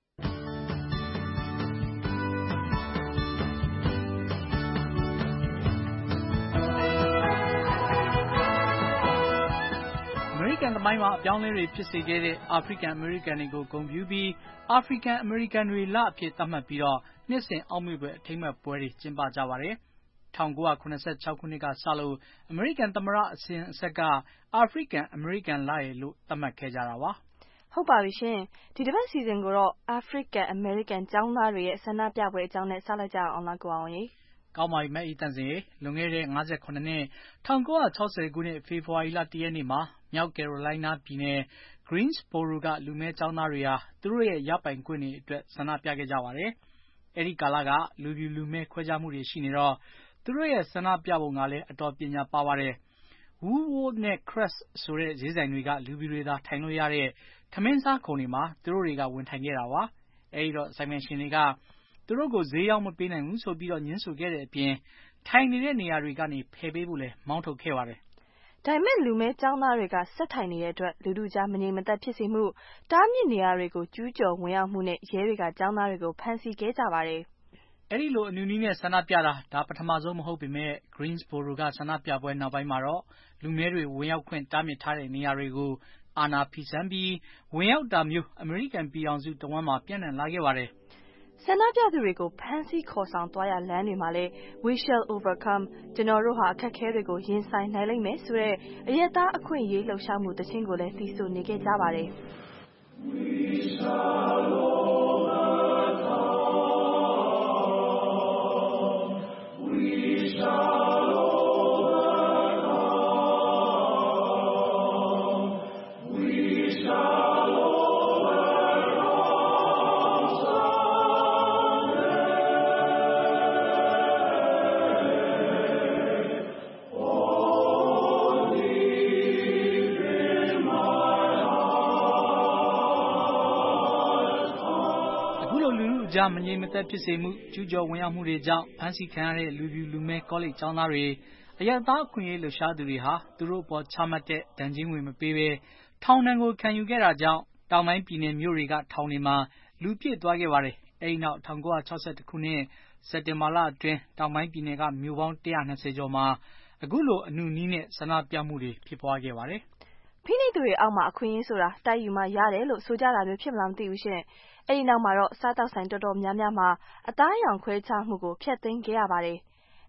အမေရိကန်သမိုင်းမှာအပြောင်းအလဲတွေဖြစ်စေခဲ့တဲ့အာဖရိကန်အမေရိကန်တွေကိုဂုဏ်ပြုပြီးအာဖရိကန်အမေရိကန်တွေလအဖြစ်သတ်မှတ်ပြီးတော့နှစ်စဉ်အောက်မေ့ပွဲအထိမ်းအမှတ်ပွဲတွေကျင်းပကြပါတယ်။nineteen seventy-sixခုနှစ်ကစလို့အမေရိကန်သမ္မတအစဉ်အဆက်ကအာဖရိကန်အမေရိကန်လရယ်လို့သတ်မှတ်ခဲ့ကြတာပါ
။ဟုတ်ပါပြီရှင်။ဒီတစ်ပတ်စီစဉ်ကိုတော့အာဖရိကန်အမေရိကန်ကျောင်းသားတွေရဲ့ဆန္ဒပြပွဲအကြောင်းနဲ့ဆက်လက်ကြအောင်လားကိုအောင်ရေ
။ကောင်းပါပြီမအေးတန့်စင်ရေလွန်ခဲ့တဲ့fifty-sevenနှစ်nineteen sixtyခုနှစ်ဖေဖော်ဝါရီလoneရက်နေ့မှာမြောက်ကယ်ရိုလိုင်းနားပြည်နယ် Greensboro ကလူမည်းကျောင်းသားတွေဟာသူတို့ရဲ့ရပိုင်ခွင့်တွေအတွက်ဆန္ဒပြခဲ့ကြပါတယ်။အဲဒီကာလကလူဖြူလူမည်းခွဲခြားမှုတွေရှိနေတော့သူတို့ရဲ့ဆန္ဒပြပုံကလည်းအတော်ပညာပါပါတယ်။ Woolworth နဲ့ Crest ဆိုတဲ့ဈေးဆိုင်တွေကလူဖြူတွေသာထိုင်လို့ရတဲ့ထမင်းစားခုံတွေမှာသူတို့တွေကဝင်ထိုင်ခဲ့တာပါ။အဲဒီတော့ဆိုင်ပိုင်ရှင်တွေကသူတို့ကိုဈေးရောက်မပေးနိုင်ဘူးဆိုပြီးတော့ညှင်းဆိုခဲ့တဲ့အပြင်ထိုင်နေတဲ့နေရာတွေကနေဖယ်ပေးဖို့လည်းမောင်းထုတ်ခဲ့ပါတယ်
။ဒါပေမဲ့လူမဲကျောင်းသားတွေကဆက်ထိုင်နေတဲ့အတွက်လူလူကြားမငြိမ်မသက်ဖြစ်စေမှုတားမြစ်နေရာတွေကိုကျူးကျော်ဝင်ရောက်မှုနဲ့ရဲတွေကကျောင်းသားတွေကိုဖမ်းဆီးခဲ့ကြပါတယ်
။အဲဒီလိုအနူနည်းနဲ့ဆန္ဒပြတာဒါပထမဆုံးမဟုတ်ပေမဲ့ Greensboro ကဆန္ဒပြပွဲနောက်ပိုင်းမှာတော့လူမဲတွေဝင်ရောက်ခွင့်တားမြစ်ထားတဲ့နေရာတွေကိုအာဏာဖီဆန်ပြီးဝင်ရောက်တာမျိုးအမေရိကန်ပြည်ထောင်စုတဝန်းမှာပြန့်နှံ့လာခဲ့ပါတယ်။
ဆန္ဒပြသူတွေကိုဖမ်းဆီးခေါ်ဆောင်သွားရလမ်းတွေမှာလည်း We shall overcome ကျွန်တော်တို့ဟာအခက်အခဲတွေကိုရင်ဆိုင်နိုင်လိမ့်မယ်ဆိုတဲ့အရက်သားအခွင့်အရေးလှုပ်ရှားမှုတခြင်းကိုလည်းသီဆိုနေခဲ့ကြပါတယ်။ We shall overcome We shallကြားမငြိမ်မသက်ဖြစ်စေမှုကျူးကျော်ဝင်ရောက်မှုတွေကြောင့်ဖမ်းဆီးခံရတဲ့လူဖြူလူမဲကောလိပ်ကျောင်းသားတွေအရက်သားအခွင့်အရေးလှုပ်ရှားသူတွေဟာသူတို့အပေါ်ချမှတ်တဲ့ဒဏ်ကြေးငွေမပေးဘဲထောင်ဒဏ်ကိုခံယူခဲ့တာကြောင့်တောင်ပိုင်းပြည်နယ်မြို့တွေကထောင်တွေမှာလူပြည့်သွားခဲ့ပါတယ်။အဲဒီနောက်nineteen sixty-twoခုနှစ်စက်တင်ဘာလအတွင်းတောင်ပိုင်းပြည်နယ်ကမြို့ပေါင်းone hundred twentyကျော်မှာအခုလိုအနုနည်းနဲ့ဆန္ဒပြမှုတွေဖြစ်ပွားခဲ့ပါတယ်။ဖိနှိပ်သူတွေအောက်မှာအခွင့်အရေးဆိုတာတိုက်ယူမှရတယ်လို့ဆိုကြတာမျိုးဖြစ်မလားမသိဘူးရှင်။အဲဒီနောက်မှာတော့စားတောက်ဆိုင်တော်တော်များများမှာအသားအရောင်ခွဲခြားမှုကိုဖျက်သိမ်းခဲ့ရပါတယ်။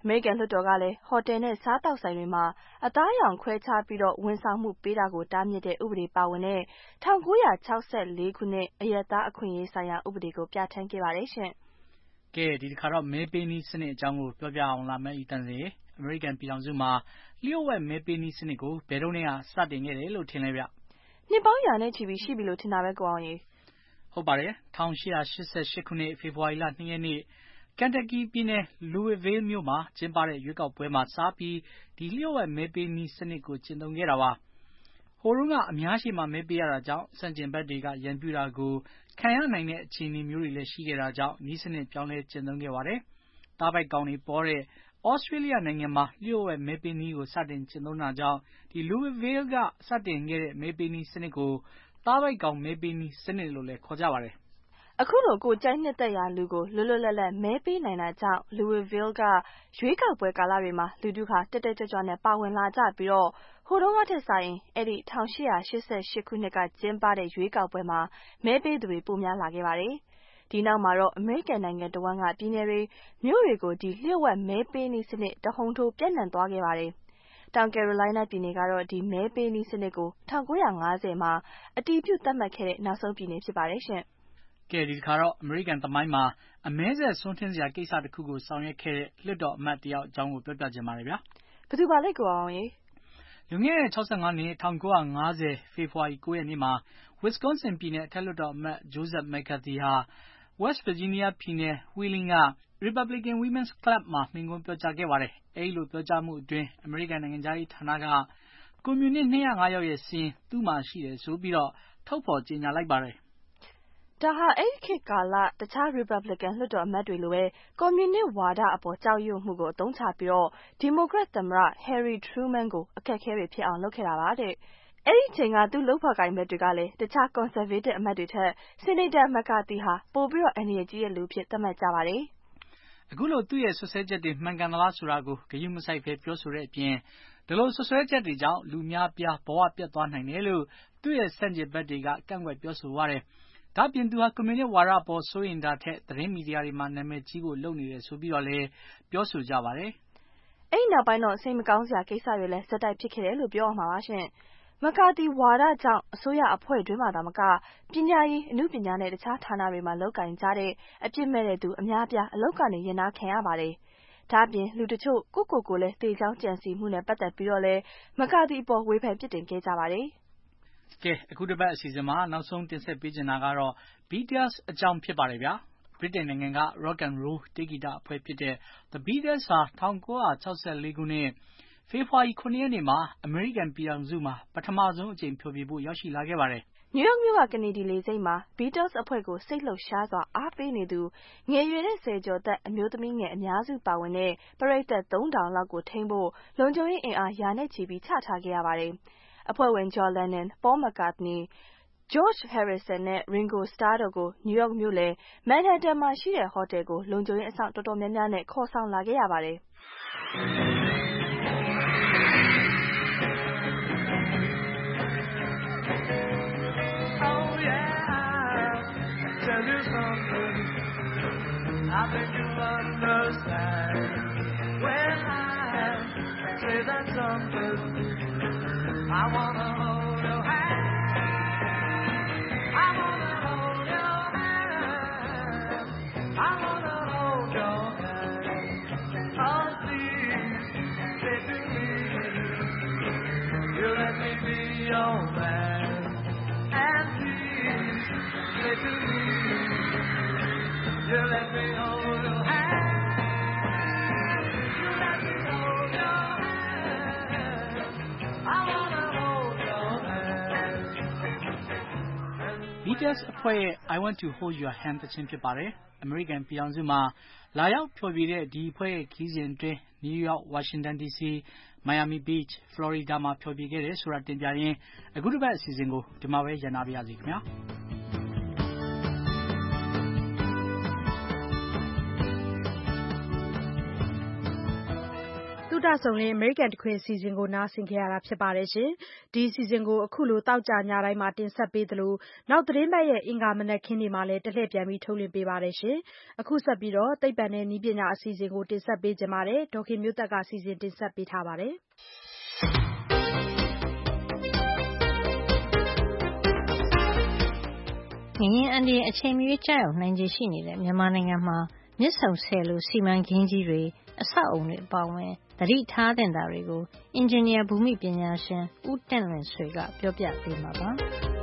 မေရိကန်လွှတ်တော်ကလည်းဟိုတယ်နဲ့စားသောက်ဆိုင်တွေမှာအသားအရောင်ခွဲခြားပြီးဝန်ဆောင်မှုပေးတာကိုတားမြစ်တဲ့ဥပဒေပါဝင်တဲ့၁၉၆၄ခုနှစ်အရပ်သားအခွင့်အရေးဆိုင်ရာဥပဒေကိုပြဌာန်းခဲ့ပါတယ်ရှင်
။ကဲဒီတစ်ခါတော့မဲပေးနည်းစနစ်အကြောင်းကိုပြောပြအောင်လားမဲဤတန်စေအမေရိကန်ပြည်ထောင်စုမှာလျှို့ဝှက်မဲပေးနည်းစနစ်ကိုဘယ်တော့မှစတင်ခဲ့တယ်လို့ထင်လဲဗျ
။နှစ်ပေါင်းရာနဲ့ချီပြီးရှိပြီလို့ထင်တာပဲကိုအောင်ကြီး
။ဟုတ်ပါတယ်၁၈၈၈ခုနှစ်ဖေဖော်ဝါရီလ၂ရက်နေ့ကန်တက်ကီပြည်နယ်လူဝစ်ဗေးမြို့မှာကျင်းပတဲ့ရွေးကောက်ပွဲမှာစပြီးဒီလျှို့ဝှက်မဲပေးနည်းစနစ်ကိုကျင့်သုံးခဲ့တာပါ။ဟိုတုန်းကအများရှိမှမဲပေးရတာကြောင့်စန့်ကျင်ဘက်တွေကရန်ပြုတာကိုခံရနိုင်တဲ့အခြေအနေမျိုးတွေလည်းရှိခဲ့တာကြောင့်နည်းစနစ်ပြောင်းလဲကျင့်သုံးခဲ့ပါတယ်။တားပိုက်ကောင်တွေပေါ်တဲ့ဩစတြေးလျနိုင်ငံမှာလျှို့ဝှက်မဲပေးနည်းကိုစတင်ကျင့်သုံးတာကြောင့်ဒီလူဝစ်ဗေးကစတင်ခဲ့တဲ့မဲပေးနည်းစနစ်ကိုတားပိုက်ကောင်မဲပေးနည်းစနစ်လို့လည်းခေါ်ကြပါတယ်
။အခုလိုကိုကြိုက်နှစ်သက်ရာလူကိုလွတ်လွတ်လပ်လပ်မဲပေးနိုင်တာကြောင့် Louisville ကရွေးကောက်ပွဲကာလတွေမှာလူထုဟာတက်တက်ကြွကြွနဲ့ပါဝင်လာကြပြီးတော့ဟိုတုန်းကထက်စာရင်အဲ့ဒီ၁၈၈၈ခုနှစ်ကကျင်းပတဲ့ရွေးကောက်ပွဲမှာမဲပေးသူတွေပိုများလာခဲ့ပါတယ်။ဒီနောက်မှာတော့အမေရိကန်နိုင်ငံတဝန်းကပြည်နယ်တွေမြို့တွေကိုဒီလျှို့ဝှက်မဲပေးနည်းစနစ်တဟုန်ထိုးပြန့်နှံ့သွားခဲ့ပါတယ်။တောင်ကယ်ရိုလိုင်းနားပြည်နယ်ကတော့ဒီမဲပေးနည်းစနစ်ကို၁၉၅၀မှာအတည်ပြုသတ်မှတ်ခဲ့တဲ့နောက်ဆုံးပြည်နယ်ဖြစ်ပါတယ်ရှင်
။ကဲဒီတစ်ခါတော့အမေရိကန်သမိုင်းမှာအမဲဆက်ဆွန်းထင်းစရာကိစ္စတစ်ခုကိုဆောင်ရွက်ခဲ့တဲ့လွှတ်တော်အမတ်တယောက်အကြောင်းကိုပြောပြချင်ပါတယ်ဗျာ
။ဘယ်သူပါလဲကိုအောင်ရေ
။လွန်ခဲ့တဲ့၆၅နှစ်၁၉၅၀ဖေဖော်ဝါရီ၉ရက်နေ့မှာ Wisconsin ပြည်နယ်အထက်လွှတ်တော်အမတ် Joseph McCarthy ဟာ West Virginia ပြည်နယ် Wheeling က Republican Women's Club မှာမိန့်ခွန်းပြောကြားခဲ့ပါတယ်။အဲဒီလိုပြောကြားမှုအတွင်းအမေရိကန်နိုင်ငံခြားရေးဌာနကကွန်မြူနစ်၂၀၅ယောက်ရဲ့စာရင်းသူ့မှာရှိတယ်ဆိုပြီးတော့ထုတ်ဖော်ကြေညာလိုက်ပါတယ်
။ဒါဟာအဲ့ဒီခေတ်ကာလတခြား Republican လွှတ်တော်အမတ်တွေလိုပဲကွန်မြူနစ်ဝါဒအပေါ်ကြောက်ရွံ့မှုကိုအသုံးချပြီးတော့ Democrat သမ္မတ Harry Truman ကိုအခက်အခဲတွေဖြစ်အောင်လုပ်ခဲ့တာပါတဲ့။အဲ့ဒီချိန်ကသူ့လုပ်ဖော်ကိုင်ဘက်တွေကလည်းတခြား Conservative အမတ်တွေထက် Senator McCarthy ဟာပိုပြီးတော့အန္တရာယ်ကြီးတဲ့လူဖြစ်သတ်မှတ်ကြပါတယ်
။အခုလိုသူ့ရဲ့ဆွဆွဲချက်တွေမှန်ကန်သလားဆိုတာကိုဂရုမစိုက်ဘဲပြောဆိုတဲ့အပြင်ဒီလိုဆွဆွဲချက်တွေကြောင့်လူများပြားဘဝပြတ်သွားနိုင်တယ်လို့သူ့ရဲ့ဆန့်ကျင်ဘက်တွေကကန့်ကွက်ပြောဆိုပါတယ်။ဒါ့အပြင်သူဟာကွန်မြူနစ်ဝါဒပေါ်စိုးရိမ်တာထက်သတင်းမီဒီယာတွေမှာနာမည်ကြီးဖို့လုပ်နေတယ်ဆိုပြီးတော့လည်းပြောဆိုကြပါတယ်
။အဲ့ဒီနောက်ပိုင်းတော့စိတ်မကောင်းစရာကိစ္စတွေလည်းဇက်တိုက်ဖြစ်ခဲ့တယ်လို့ပြောရမှာပါရှင်။မကာတီဝါဒကြောင့်အစိုးရအဖွဲ့တွင်းမှာသာမကပညာရေးအမှုပညာနဲ့တခြားဌာနတွေမှာလောက်ကင်ကြတဲ့အပြစ်မဲ့တဲ့သူအများပြားအလောက်ကနေရင်နာခံရပါတယ်။ဒါ့အပြင်လူတချို့ကိုကိုကိုလည်းတေချောင်းကြံစီမှုနဲ့ပတ်သက်ပြီးတော့လည်းမကာတီအပေါ်ဝေဖန်ပြစ်တင်ခဲ့ကြပါတယ်
။ကဲအခုတစ်ပတ်အစီအစဉ်မှာနောက်ဆုံးတင်ဆက်ပေးချင်တာကတော့ Beatles အကြောင်းဖြစ်ပါတယ်ဗျာ။ဗြိတိန်နိုင်ငံက Rock and Roll တေးဂီတအဖွဲ့ဖြစ်တဲ့ The Beatles ဟာ၁၉၆၄ခုနှစ်ဖေဖော်ဝါရီ၇ရက်နေ့မှာအမေရိကန်ပြည်ထောင်စုမှာပထမဆုံးအကြိမ်ဖျော်ဖြေဖို့ရောက်ရှိလာခဲ့ပါတယ်
။နယူးယောက်မြို့ကကနေဒီလေဆိပ်မှာ Beatles အဖွဲ့ကိုစိတ်လှုပ်ရှားစွာအားပေးနေသူငယ်ရွယ်တဲ့ဆယ်ကျော်သက်အမျိုးသမီးငယ်အများစုပါဝင်တဲ့ပရိသတ်သုံးထောင်လောက်ကိုထိန်းဖို့လုံခြုံရေးအင်အားရာနဲ့ချီပြီးချထားခဲ့ရပါတယ်။အဖွဲ့ဝင် John Lennon, Paul McCartney, George Harrison နဲ့ Ringo Starr တို့ကိုနယူးယောက်မြို့လယ် Manhattan မှာရှိတဲ့ဟိုတယ်ကိုလုံခြုံရေးအစောင့်တော်တော်များများနဲ့ခေါ်ဆောင်လာခဲ့ရပါတယ်။
I think you'll understand when I say that something. I wanna hold your hand. I wanna hold your hand. I wanna hold your hand. Oh, please, say to me, you let me be your man. And please, say to me, you let me hold your hand. You let me hold your hand. I wanna hold your hand.
Beatles အဖွဲ့ရဲ့ I Want to Hold Your Hand သချင်းဖြစ်ပါတယ်။အမေရိကန်ပြည်ထောင်စုမှာလာရောက်ဖျော်ဖြေတဲ့ဒီအဖွဲ့ရဲ့ခီးစဉ်အတွင်းနယူးယောက်၊ဝါရှင်တန်ဒီစီ၊မိုင်ယာမီဘီ့ချ်၊ဖလော်ရီဒါမှာဖျော်ဖြေခဲ့တယ်ဆိုတာတင်ပြရင်းအခုတစ်ပတ်အစီအစဉ်ကိုဒီမှာပဲရပ်နားပါရစေခင်ဗျာ။
သုတစုံလင်အမေရိကန်တခွင်အစီအစဉ်ကိုနားဆင်ခဲ့ရတာဖြစ်ပါတယ်ရှင်။ဒီအစီအစဉ်ကိုအခုလိုတောက်ကြညတိုင်းမှာတင်ဆက်ပေးသလိုနောက်သတင်းပတ်ရဲ့အင်္ဂါမနက်ခင်းတွေမှာလည်းတလှည့်ပြန်ပြီးထုတ်လွှင့်ပေးပါတယ်ရှင်။အခုဆက်ပြီးတော့သိပ္ပံနဲ့နည်းပညာအစီအစဉ်ကိုတင်ဆက်ပေးကြပါမယ်။ဒေါ်ခင်မျိုးသက်ကစီစဉ်တင်ဆက်ပေးထားပါတယ်။
ငလျင်အန္တရာယ်အချိန်မရွေးကျရောက်နိုင်ခြေရှိနေတဲ့မြန်မာနိုင်ငံမှာမြစ်ဆုံဆည်လိုစီမံကိန်းကြီးတွေအဆောက်အုံတွေအပါအဝင်သတိထားသင့်တာတွေကိုအင်ဂျင်နီယာဘူမိပညာရှင်ဦးတင့်လွင်ဆွေကပြောပြပေးမှာပါ
။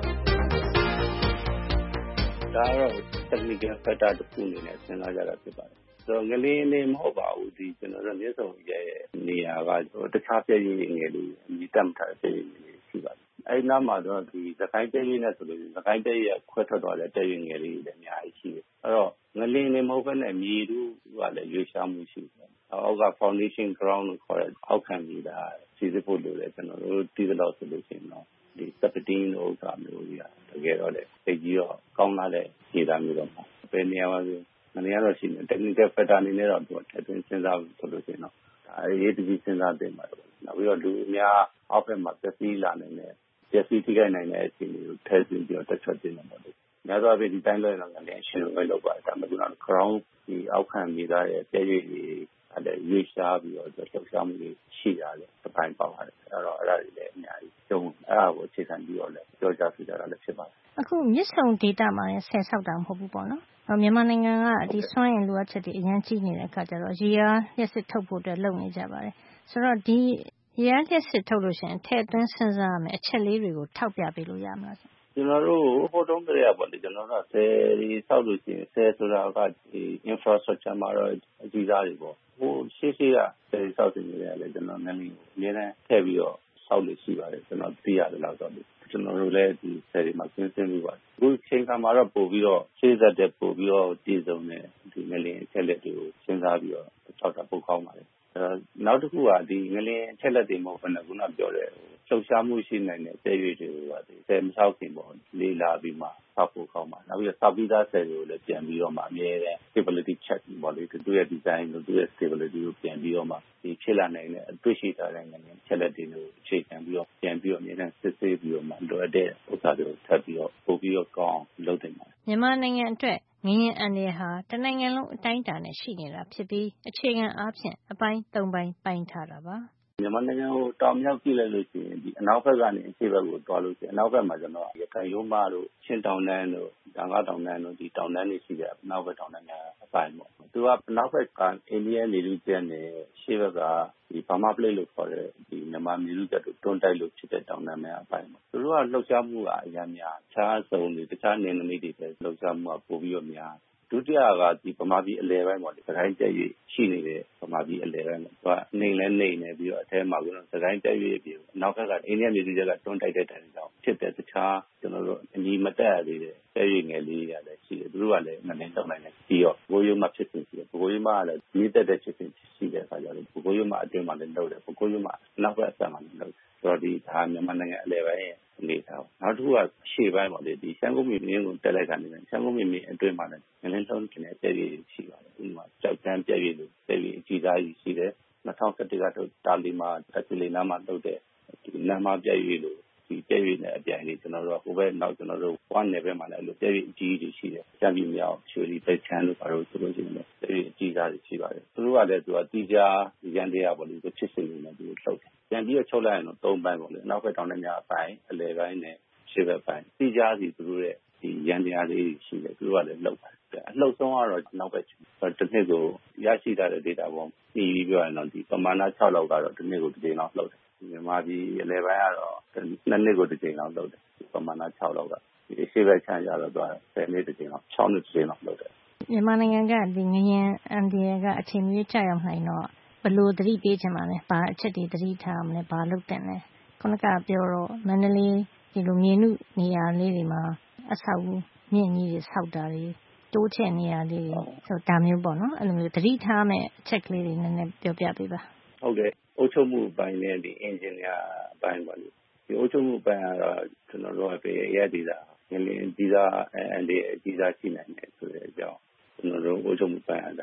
ဒါကတော့ technical factor တစ်ခုအနေနဲ့စဉ်းစားကြတာဖြစ်ပါတယ်။ဆိုတော့ငလျင်နေမဟုတ်ပါဘူးဒီကျွန်တော်တို့မြစ်ဆုံရဲ့နေရာကတခြားပြည့်ရည်ငယ်လေးအမြင့်တက်ထားတဲ့ပြည့်ရည်ငယ်လေးရှိပါတယ်။အဲဒီနောက်မှာတော့ဒီသခိုင်းပြည့်ရည်နဲ့ဆိုလို့သခိုင်းပြည့်ရည်ခွဲထွက်သွားတဲ့ပြည့်ရည်ငယ်လေးတွေလည်းအများကြီးရှိတယ်။အဲ့တော့ငလျင်နေမဟုတ်ဘဲနဲ့မြေတူးကလည်းရွေးရှားမှုရှိတယ်။အောက်က foundation ground လို့ခေါ်တဲ့အောက်ခံမြေသားစီစစ်ဖို့လိုတယ်ကျွန်တော်တို့ဒီလောက်ဆိုလို့ရှိရင်တော့ဒီစပတင်းတို့ဥစ္စာမျိုးကြီးတကယ်တော့လေသိကြီးတော့ကောင်းလာတဲ့မြေသားမျိုးတော့ဘယ်နေရာမှာဆိုမနေရတော့ရှိနေ technical factor အနေနဲ့တော့သူထည့်သွင်းစဉ်းစားဆိုလို့ရှိရင်တော့ဒါအရေးတကြီးစဉ်းစားသင့်ပါတယ်နောက်ပြီးတော့လူအများအောက်ဘက်မှာပျက်စီးလာနိုင်တဲ့ပျက်စီးထိခိုက်နိုင်တဲ့အခြေအနေကိုထည့်သွင်းပြီးတော့တက်ချက်တင်နေပါတယ်များသောအားဖြင့်ဒီတိုင်းလွှဲတော့လည်းရှင်းလို့လောက်ပါတယ်ဒါပေမဲ့ကတော့ ground ဒီအောက်ခံမြေသားရဲ့ပြည့်ရည်အဲ့ဒါရွေးရှားပြီးတော့လှုပ်ရှားမှုတွေရှိရတယ်တစ်ပိုင်းပေါက်ရတယ်အဲ့တော့အဲ့ဒါတွေလည်းအများကြီးကျုံအဲ့ဒါကိုအခြေခံပြီးတော့လည်းပြောကြပြကြတာလည်းဖြစ်ပါတယ်
အခုမြစ်ဆုံဒေတာမှာဆယ်ဆောက်တာမဟုတ်ဘူးပေါ့နော်မြန်မာနိုင်ငံကဒီစွမ်းအင်လိုအပ်ချက်တွေအများကြီးနေတဲ့အခါကျတော့ရေအားလျှက်စစ်ထုတ်ဖို့အတွက်လုပ်နေကြပါတယ်ဆိုတော့ဒီရေအားလျှက်စစ်ထုတ်လို့ရှိရင်ထည့်သွင်းစဉ်းစားရမယ်အချက်လေးတွေကိုထောက်ပြပေးလို့ရမလား
ကျွန်တော်တို့ဟိုတုန်းကလေးပေါ့လေကျွန်တော်တို့ဆယ်ဒီဆောက်လို့ရှိရင်ဆယ်ဆိုတာကဒီ infrastructure မှာတော့အကြီးစားတွေပေါ့ဟိုရှေ့ရှေ့ကဆယ်ဆောက်နေတယ်လေကျွန်တော်နည်းနည်းအများနဲ့ထည့်ပြီးတော့ဆောက်လို့ရှိပါတယ်ကျွန်တော်သိရတယ်လို့တော့ကျွန်တော်တို့လည်းဒီဆယ်တွေမှာစဉ်းစားပြီးပါတယ်အခုချိန်ခါမှာတော့ပို့ပြီးတော့ရှေ့ဆက်တဲ့ပို့ပြီးတော့တည်ဆုံတဲ့ဒီငလျင်အချက်လက်တွေကိုစဉ်းစားပြီးတော့ထောက်တာပို့ကောင်းပါတယ်အဲနောက်တစ်ခုကဒီငလျင်အချက်လက်တွေမဟုတ်ဘဲနဲ့ခုနပြောတဲ့လှုပ်ရှားမှုရှိနိုင်တဲ့တဲ့ရွေးတွေကဒီဆယ်မဆောက်ခင်ပေါ့လေးလာပြီးမှဆောက်ဖို့ကောင်းပါနောက်ပြီးတော့ဆောက်ပြီးသားဆယ်တွေကိုလည်းပြန်ပြီးတော့မှအမြဲတမ်း stability check ပေါ့လေသူရဲ့ design တို့သူရဲ့ stability ကိုပြန်ပြီးတော့မှဒီဖြစ်လာနိုင်တဲ့အတွေ့ရှိထားတဲ့ငလျင်ချက်လက်တွေကိုအခြေခံပြီးတော့ပြန်ပြီးတော့အမြဲတမ်းစစ်ဆေးပြီးတော့မှလိုအပ်တဲ့ဥစ္စာတွေကိုထပ်ပြီးတော့ပို့ပြီးတော့ကောင်းလုပ်တင်ပါတယ်
မြန်မာနိုင်ငံအတွက်ငလျင်အန္တရာယ်ဟာတနိုင်ငံလုံးအတိုင်းအတာနဲ့ရှိနေတာဖြစ်ပြီးအခြေခံအားဖြင့်အပိုင်းသုံးပိုင်းပိုင်းထားတာပါ
မြန်မာနိုင်ငံကိုတောင်မြောက်ကြည့်လိုက်လို့ရှိရင်ဒီအနောက်ဘက်ကနေအရှေ့ဘက်ကိုသွားလို့ရှိရင်အနောက်ဘက်မှာကျွန်တော်ရခိုင်ရိုးမတို့ချင်းတောင်တန်းတို့ဒါငါတောင်တန်းတို့ဒီတောင်တန်းတွေရှိတဲ့အနောက်ဘက်တောင်တန်းကအပိုင်းပေါ့သူကအနောက်ဘက်ကအိန္ဒိယနေလူကျက်နဲ့ရှေ့ဘက်ကဒီဘာမာပလိတ်လို့ခေါ်တဲ့ဒီမြန်မာနေလူကျက်တို့တွန်းတိုက်လို့ဖြစ်တဲ့တောင်တန်းများအပိုင်းပေါ့သူတို့ကလှုပ်ရှားမှုကအများများခြားစုံတွေတခြားနေနမိတ်တွေပဲလှုပ်ရှားမှုကပိုပြီးတော့များဒုတိယကဒီဗမာပြည်အလဲပိုင်းပေါ့ဒီစကိုင်းပြည့်ရရှိနေတဲ့ဗမာပြည်အလဲပိုင်းပေါ့သူကနေလဲနေနေပြီးတော့အထဲမှာကစကိုင်းပြည့်ရပြီးနောက်ဘက်ကအိန္ဒိယမြေကြီးကတွန်းတိုက်တဲ့တိုင်ကြောင့်ဖြစ်တဲ့တခြားကျွန်တော်တို့အညီမတက်ရသေးတဲ့ပြည့်ရငယ်လေးတွေလည်းရှိတယ်သူတို့ကလည်းမနေတော့နိုင်တယ်ပြီးတော့ဘိုးရုံးမှဖြစ်စဉ်ရှိတယ်ဘိုးရုံးမှလည်းမြင့်တက်တဲ့ဖြစ်စဉ်ရှိတဲ့အခါကျတော့ဘိုးရုံးမှအတွင်းမှာလည်းလုပ်တယ်ဘိုးရုံးမှနောက်ဘက်အဆက်မှာလည်းလုပ်ဆိုတော့ဒီဒါမြန်မာနိုင်ငံအလဲပိုင်းရဲ့အနေထားနောက်တစ်ခုကရှေ့ပိုင်းပေါ့လေဒီရှမ်းကုန်းမြို့မြင်းကိုတက်လိုက်ကနေရှမ်းကုန်းမြို့မြင်းအတွင်းမှာလည်းငလင်းလုံးကျင်တဲ့ပြည့်ရည်ရှိပါတယ်ဥပမာကြောက်တန်းပြည့်ရည်လို့ပြည့်ရည်အကြီးစားကြီးရှိတယ်၂၀၁၁ကတော့တာလီမှာတက်စီလီနာမှာလုပ်တဲ့ဒီလမ်းမပြည့်ရည်လို့ဒီပြည့်ရည်နဲ့အပြိုင်လေးကျွန်တော်တို့ကဟိုဘက်နောက်ကျွန်တော်တို့ဝမ်းနယ်ဘက်မှာလည်းအဲ့လိုပြည့်ရည်အကြီးကြီးရှိတယ်ရှမ်းပြည်မြောက်ချူရီပိတ်ချမ်းတို့ဘာလို့ဆိုလို့ရှိရင်လည်းပြည့်ရည်အကြီးစားကြီးရှိပါတယ်သူတို့ကလည်းသူကတီးကြရန်တရားပေါ့လေသူဖြစ်စဉ်နေတယ်သူတို့ထုတ်တယ်ပြန်ပြီးတော့ချုပ်လိုက်ရင်တော့သုံးပိုင်းပေါ့လေနောက်ဘက်တောင်တန်းများအပိုင်းအလဲပိုင်းနဲ့ရှေ့ဘက်ပိုင်းတီးကြစီသူတို့ရဲ့ဒီရန်တရားလေးရှိတယ်သူတို့ကလည်းလောက်ပါတယ်အလှုပ်ဆုံးကတော့နောက်ဘက်တစ်နှစ်ကိုရရှိထားတဲ့ data ပေါ်ပြီးပြီးပြောရင်တော့ဒီပမာဏ၆လောက်ကတော့တစ်နှစ်ကိုတစ်ကြိမ်လောက်လှုပ်တယ်မြန်မာပြည်အလဲပိုင်းကတော့နှစ်နှစ်ကိုတစ်ကြိမ်လောက်လှုပ်တယ်ပမာဏ၆လောက်ကဒီရှေ့ဘက်ချမ်းရတော့သွားဆယ်နှစ်တစ်ကြိမ်လောက်၆နှစ်တစ်ကြိမ်လောက်လှုပ်တယ်
မြန်မာနိုင်ငံကဒီငရင်အန်ဒီယာကအချိန်ကြီးကြာရောက်နိုင်တော့ဘယ်လိုသတိပေးချင်ပါလဲဘာအချက်တွေသတိထားမလဲဘာလုပ်တင်လဲခုနကပြောတော့မန္တလေးဒီလိုမြေနုနေရာလေးတွေမှာအဆောက်မြင့်ကြီးတွေဆောက်တာတွေတိုးချဲ့နေရာလေးတွေဆိုဒါမျိုးပေါ့နော်အဲ့လိုမျိုးသတိထားမဲ့အချက်ကလေးတွေနည်းနည်းပြောပြပေးပါ
ဟုတ်ကဲ့အုပ်ချုပ်မှုပိုင်းနဲ့ဒီအင်ဂျင်နီယာပိုင်းပါလို့ဒီအုပ်ချုပ်မှုပိုင်းကတော့ကျွန်တော်တို့ကပြည်ရည်တာငလင်းဒီသာအန်ဒီအကြီးစားရှိနိုင်တယ်ဆိုတဲ့အကြောင်းကျွန်တော်တို့အုပ်ချုပ်မှုပိုင်းကဒါ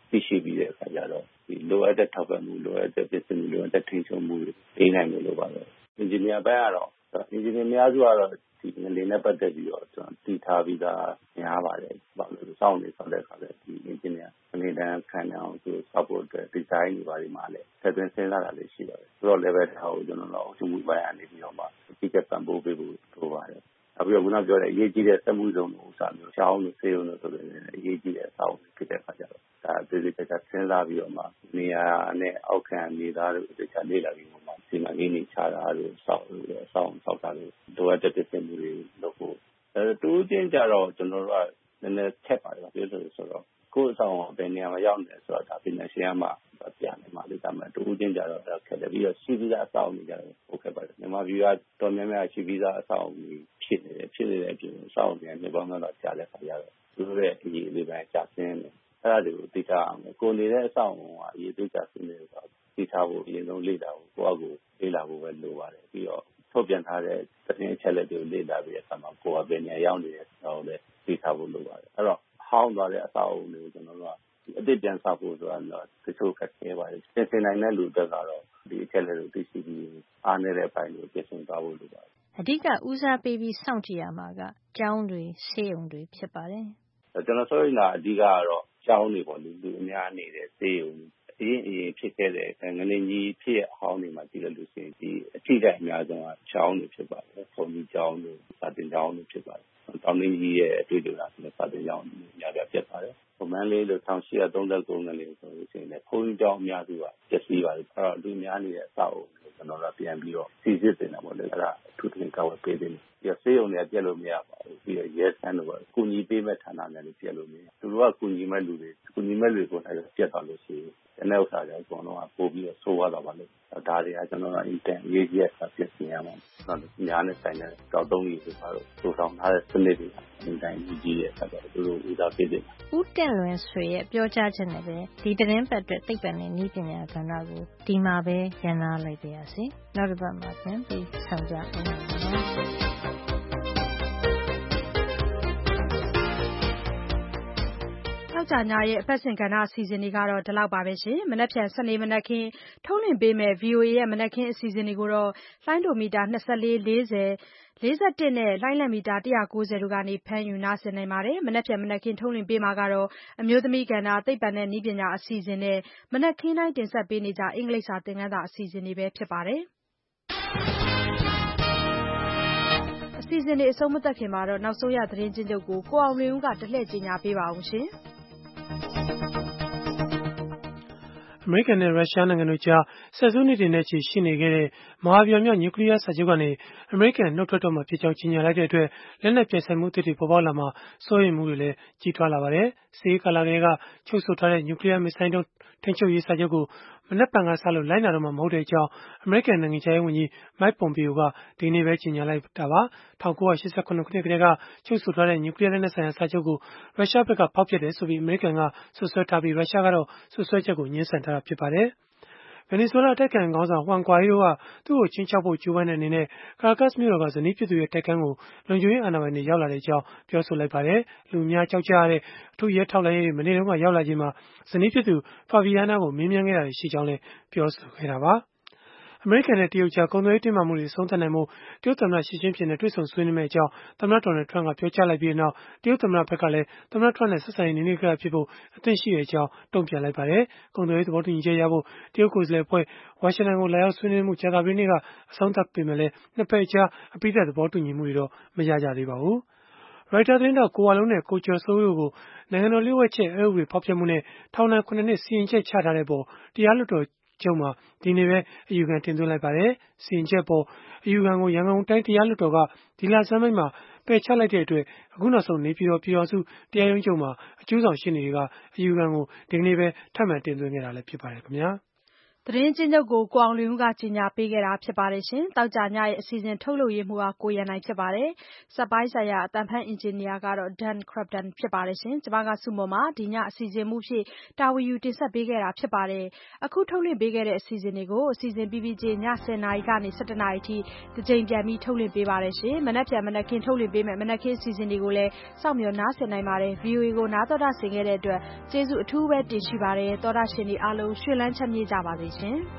သိရှိပြီးတဲ့အခါကျတော့ဒီလိုအပ်တဲ့ထောက်ပံ့မှုလိုအပ်တဲ့ပစ္စည်းလိုအပ်တဲ့ထိန်းချုပ်မှုတွေပေးနိုင်လို့ပါပဲအင်ဂျင်နီယာဘက်ကတော့အင်ဂျင်နီယာများစုကတော့ဒီငလျင်နဲ့ပတ်သက်ပြီးတော့ကျွန်တော်တည်ထားပြီးသားများပါတယ်ဘာလို့စောင့်နေဆိုတဲ့အခါကျဒီအင်ဂျင်နီယာအနေနဲ့ခံရအောင်သူစောက်ဖို့အတွက်ဒီဇိုင်းတွေပါဒီမှာလည်းသက်သွင်းစဉ်းစားတာလေးရှိပါတယ်ဆိုတော့ level ထားကိုကျွန်တော်တို့အထူးမှုပိုင်းအနေပြီးတော့မှဒီကပံ့ပိုးပေးဖို့လိုပါတယ်အခုကခုနပြောတဲ့အရေးကြီးတဲ့စက်မှုစုံလိုဥစားမျိုးရှောင်းလို့ဆေးရုံလို့ဆိုတဲ့အရေးကြီးတဲ့အဆောင်ဖြစ်တဲ့အခါကျတော့ဒါအသေးစိတ်ကစဉ်းစားပြီးတော့မှနေရာနဲ့အောက်ခံနေသားတို့တခြားလေးလာပြီးမှဒီမှာနေနေချတာတို့စောက်လို့စောက်စောက်တာလို့လိုအပ်တဲ့ပြင်မှုတွေလုပ်ဖို့အဲတူးချင်းကြတော့ကျွန်တော်တို့ကနည်းနည်းချက်ပါတယ်ပြောလို့ဆိုတော့ကိုယ်အဆောင်ဘယ်နေရာမှာရောက်နေဆိုတော့ဒါပညာရှင်ကမှပြန်နေမှာလေဒါမှတူးချင်းကြတော့ခက်တယ်ပြီးတော့ရှိပြီးသားအဆောင်နေကြတယ်ဟုတ်ကဲ့ပါတယ်မြန်မာပြည်ကတော်များများရှိပြီးသားအဆောင်ဖြစ်နေတယ်ဖြစ်နေတဲ့အပြင်အဆောင်နေနေပေါင်းတော့ကြားတဲ့ခါကျတော့သူတို့ရဲ့အရေးလေးပိုင်းကြာဆင်းနေအဲ့ဒါတွေကိုသိထားအောင်ကိုနေတဲ့အဆောင်ကအရေးသိကြဆင်းနေတော့သိထားဖို့အရင်ဆုံးလေ့လာဖို့ကိုယ့်အကူလေ့လာဖို့ပဲလိုပါတယ်ပြီးတော့ထုတ်ပြန်ထားတဲ့သတင်းအချက်အလက်တွေကိုလေ့လာပြီးတဲ့အခါမှာကိုယ်ကဘယ်နေရာရောက်နေလဲဆိုတော့လည်းသိထားဖို့လိုပါတယ်အဲ့တော့ဟောင်းသွားတဲ့အဆောင်တွေကိုကျွန်တော်တို့ကအတိတ်ပြန်ဆောက်ဖို့ဆိုတာတော့တချို့ခက်ခဲပါတယ်သင်သင်နိုင်တဲ့လူတွေကတော့ဒီအချက်အလက်တွေသိရှိပြီးအားနည်းတဲ့အပိုင်းကိုပြင်ဆင်သွားဖို့လိုပါတယ်
အဓိကဦးစားပေးပြီးစောင့်ကြည့်ရမှာကကျောင်းတွေဆေးရုံတွေဖြစ်ပါတယ်
ကျွန်တော်ဆိုရင်တော့အဓိကကတော့ကျောင်းတွေပေါ့လူလူအများနေတဲ့ဆေးရုံအရင်အရင်ဖြစ်ခဲ့တဲ့ငလင်ကြီးဖြစ်ရအဟောင်းတွေမှာကြည့်လို့ရှိရင်ဒီအထိကအများဆုံးကကျောင်းတွေဖြစ်ပါတယ်။ဘုံကြီးကျောင်းတွေစာသင်ကျောင်းတွေဖြစ်ပါတယ်။တောင်တင်းကြီးရဲ့အတွေ့အကြုံကလည်းစာသင်ကျောင်းတွေများပြဖြစ်ပါတယ်။မန္တလေးလို၁၈၃၉ငလင်ဆိုလို့ရှိရင်လည်းဘုံကြီးကျောင်းအများစုကပျက်စီးပါတယ်။အဲ့တော့လူများနေတဲ့အဆောက်အအုံကိုကျွန်တော်တို့ပြန်ပြီးတော့စီစစ်တင်တာပေါ့လေ။အဲ့ဒါအထူးသဖြင့်ကောက်ဝယ်ပေးတယ်။ဒီဆေးရုံတွေကပြက်လို့မရပါဘူး။ပြီးတော့ရဲစခန်းတွေကကုညီပေးမဲ့ဌာနတွေလည်းပြက်လို့မရ။သူတို့ကကုညီမဲ့လူတွေကုညီမဲ့တွေကိုလည်းပြက်သွားလို့ရှိရင်ဒီနေ့ဥစ္စာတွေအကုန်လုံးကပို့ပြီးတော့ဆိုးသွားတာပါလို့ဒါတွေကကျွန်တော်ကအင်တန်ရေးကြီးတဲ့ဆက်ပြင်ရမှာကျွန်တော်ညာနဲ့ဆိုင်တဲ့တောက်သုံးကြီးဆိုတော့တိုးဆောင်ထားတဲ့စနစ်တွေအင်တန်ရေးကြီးတဲ့ဆက်တော့သူတို့ဦးစားပေးတယ်
ဦးတင့်လွင်ဆွေရဲ့ပြောကြားချက်နဲ့ပဲဒီသတင်းပတ်အတွက်သိပ္ပံနဲ့နည်းပညာကဏ္ဍကိုဒီမှာပဲရန်နာလိုက်ပါရစေနောက်တစ်ပတ်မှာပြန်ပြီးဆောင်ကြအောင်ပါ
ကြောက်ကြညာရဲ့အပတ်စဉ်ကဏ္ဍအစီအစဉ်တွေကတော့ဒီလောက်ပါပဲရှင်မနက်ဖြန်စနေမနက်ခင်းထုတ်လွှင့်ပေးမယ် ဗွီအိုအေ ရဲ့မနက်ခင်းအစီအစဉ်တွေကိုတော့လိုင်းဒိုမီတာ၂၄ ၄၀ ၄၁နဲ့လိုင်းလံမီတာ၁၉၀တို့ကနေဖမ်းယူနားဆင်နိုင်ပါတယ်မနက်ဖြန်မနက်ခင်းထုတ်လွှင့်ပေးမှာကတော့အမျိုးသမီးကဏ္ဍသိပ္ပံနဲ့နည်းပညာအစီအစဉ်နဲ့မနက်ခင်းတိုင်းတင်ဆက်ပေးနေကြအင်္ဂလိပ်စာသင်ခန်းစာအစီအစဉ်တွေပဲဖြစ်ပါတယ်အစီအစဉ်တွေအဆုံးမသတ်ခင်မှာတော့နောက်ဆုံးရသတင်းချင်းချုပ်ကိုကိုအောင်လွင်ဦးကတလှည့်ကြီးညာပေးပါအောင်ရှင်
အမေရိကန်နဲ့ရုရှားနိုင်ငံတို့ကြားဆယ်စုနှစ်တွေနဲ့ချီရှိနေခဲ့တဲ့မဟာဗျူဟာမြောက်နျူကလ িয়ার စာချုပ်ကနေအမေရိကန်နှုတ်ထွက်တော့မှာဖြစ်ကြောင်းကြေညာလိုက်တဲ့အတွက်လက်နက်ပြိုင်ဆိုင်မှုအသစ်တွေပေါ်ပေါက်လာမှာစိုးရိမ်မှုတွေလည်းကြီးထွားလာပါတယ်။စစ်ရေးကာလကလေးကချုပ်ဆိုထားတဲ့နျူကလ িয়ার မစ်ဇိုင်းဒုံးထိန်းချုပ်ရေးစာချုပ်ကိုမနက်ဖြန်ကစလို့လိုက်နာတော့မှာမဟုတ်တဲ့အကြောင်းအမေရိကန်နိုင်ငံခြားရေးဝန်ကြီး Mike Pompeo ကဒီနေ့ပဲကြေညာလိုက်တာပါ။၁၉၈၇ခုနှစ်ကတည်းကချုပ်ဆိုထားတဲ့နျူကလ িয়ার လက်နက်ဆိုင်ရာစာချုပ်ကိုရုရှားဘက်ကဖောက်ဖျက်တယ်ဆိုပြီးအမေရိကန်ကဆွဆွဲထားပြီးရုရှားကတော့ဆွဆွဲချက်ကိုငြင်းဆန်ထားတာဖြစ်ပါတယ်။ ဗင်နီဇွဲလားအတိုက်အခံခေါင်းဆောင် Juan Guaido ကသူ့ကိုခြိမ်းခြောက်ဖို့ကြိုးပမ်းတဲ့အနေနဲ့ Caracas မြို့တော်ကဇနီးဖြစ်သူရဲ့တိုက်ခန်းကိုလုံခြုံရေးအာဏာပိုင်တွေရောက်လာတဲ့အကြောင်းပြောဆိုလိုက်ပါတယ်။လူအများကြောက်ကြရတဲ့အထူးရဲထောက်လှမ်းရေးတွေမနေ့တုန်းကရောက်လာချိန်မှာဇနီးဖြစ်သူ Fabiana ကိုမေးမြန်းခဲ့တာရှိကြောင်းလည်းပြောဆိုခဲ့တာပါ။အမေရိကန်နဲ့တရုတ်ကြားကုန်သွယ်ရေးတင်းမာမှုတွေအဆုံးသတ်နိုင်ဖို့တရုတ်သမ္မတရှီကျင်းဖျင်နဲ့တွေ့ဆုံဆွေးနွေးမယ့်အကြောင်းသမ္မတဒေါ်နယ်ထရန့်ကပြောကြားလိုက်ပြီးနောက်တရုတ်သမ္မတဘက်ကလည်းသမ္မတထရန့်နဲ့ဆက်ဆံရေးနည်းနည်းကပ်ဖြစ်ဖို့အသင့်ရှိတဲ့အကြောင်းတုံ့ပြန်လိုက်ပါတယ်။ကုန်သွယ်ရေးသဘောတူညီချက်ရဖို့တရုတ်ကိုယ်စားလှယ်အဖွဲ့ဝါရှင်တန်ကိုလာရောက်ဆွေးနွေးမှုကြာသပတေးနေ့ကအဆုံးသတ်ပေမဲ့လည်းနှစ်ဖက်အကြားအပြီးသတ်သဘောတူညီမှုတွေတော့မရကြသေးပါဘူး။ ရိုက်တာသတင်းထောက်ကိုဝလုံးနဲ့ကိုကျော်စိုးဦးတို့ကိုနိုင်ငံတော်လျှို့ဝှက်ချက်အက်ဥပဒေဖောက်ဖျက်မှုနဲ့ထောင်ဒဏ်ခုနစ်နှစ်စီရင်ချက်ချထားတဲ့အပေါ်တရားလွှတ်တော်ချုပ်မှာဒီနေ့ပဲအယူခံတင်သွင်းလိုက်ပါတယ်။စီရင်ချက်ပေါ်အယူခံကိုရန်ကုန်တိုင်းတရားလွှတ်တော်ကဒီလဆန်းပိုင်းမှာပယ်ချလိုက်တဲ့အတွက်အခုနောက်ဆုံးနေပြည်တော်ပြည်တော်စုတရားရုံးချုပ်မှာအကျိုးဆောင်ရှင်းနေတွေကအယူခံကိုဒီကနေ့ပဲထပ်မံတင်သွင်းခဲ့တာလည်းဖြစ်ပါတယ်ခင်ဗျာ။
သတင်းကျဉ်းချုပ်ကိုကိုအောင်လွင်ဦးကကြေညာပေးခဲ့တာဖြစ်ပါတယ်ရှင်။တောက်ကြညရဲ့အစီအစဉ်ထုတ်လုပ်ရေးမှူးကကိုရန်နိုင်ဖြစ်ပါတယ်။စက်ပိုင်းဆိုင်ရာအတန်ဖန်အင်ဂျင်နီယာကတော့ Dan Crafton ဖြစ်ပါတယ်ရှင်။ကျွန်မကစုမုံမှာဒီညအစီအစဉ်မှုဖြစ်တာဝန်ယူတင်ဆက်ပေးခဲ့တာဖြစ်ပါတယ်။အခုထုတ်လွှင့်ပေးခဲ့တဲ့အစီအစဉ်တွေကိုအစီအစဉ် B B J ညဆယ်နာရီကနေ ၁၁နာရီအထိတစ်ကြိမ်ပြန်ပြီးထုတ်လွှင့်ပေးပါတယ်ရှင်။မနက်ဖြန်မနက်ခင်းထုတ်လွှင့်ပေးမယ်မနက်ခင်းအစီအစဉ်တွေကိုလည်းစောင့်မျှော်နားဆင်နိုင်ပါတယ်။ V O A ကိုနားတော်တာဆင်ခဲ့တဲ့အတွက်ကျေးဇူးအထူးပဲတင်ရှိပါတယ်။သောတာရှင်တွေအားလုံးရွှင်လန်းချမ်းမြေ့ကြပါစေရှင်။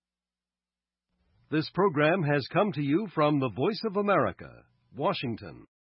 This program has come to you from the Voice of America, Washington.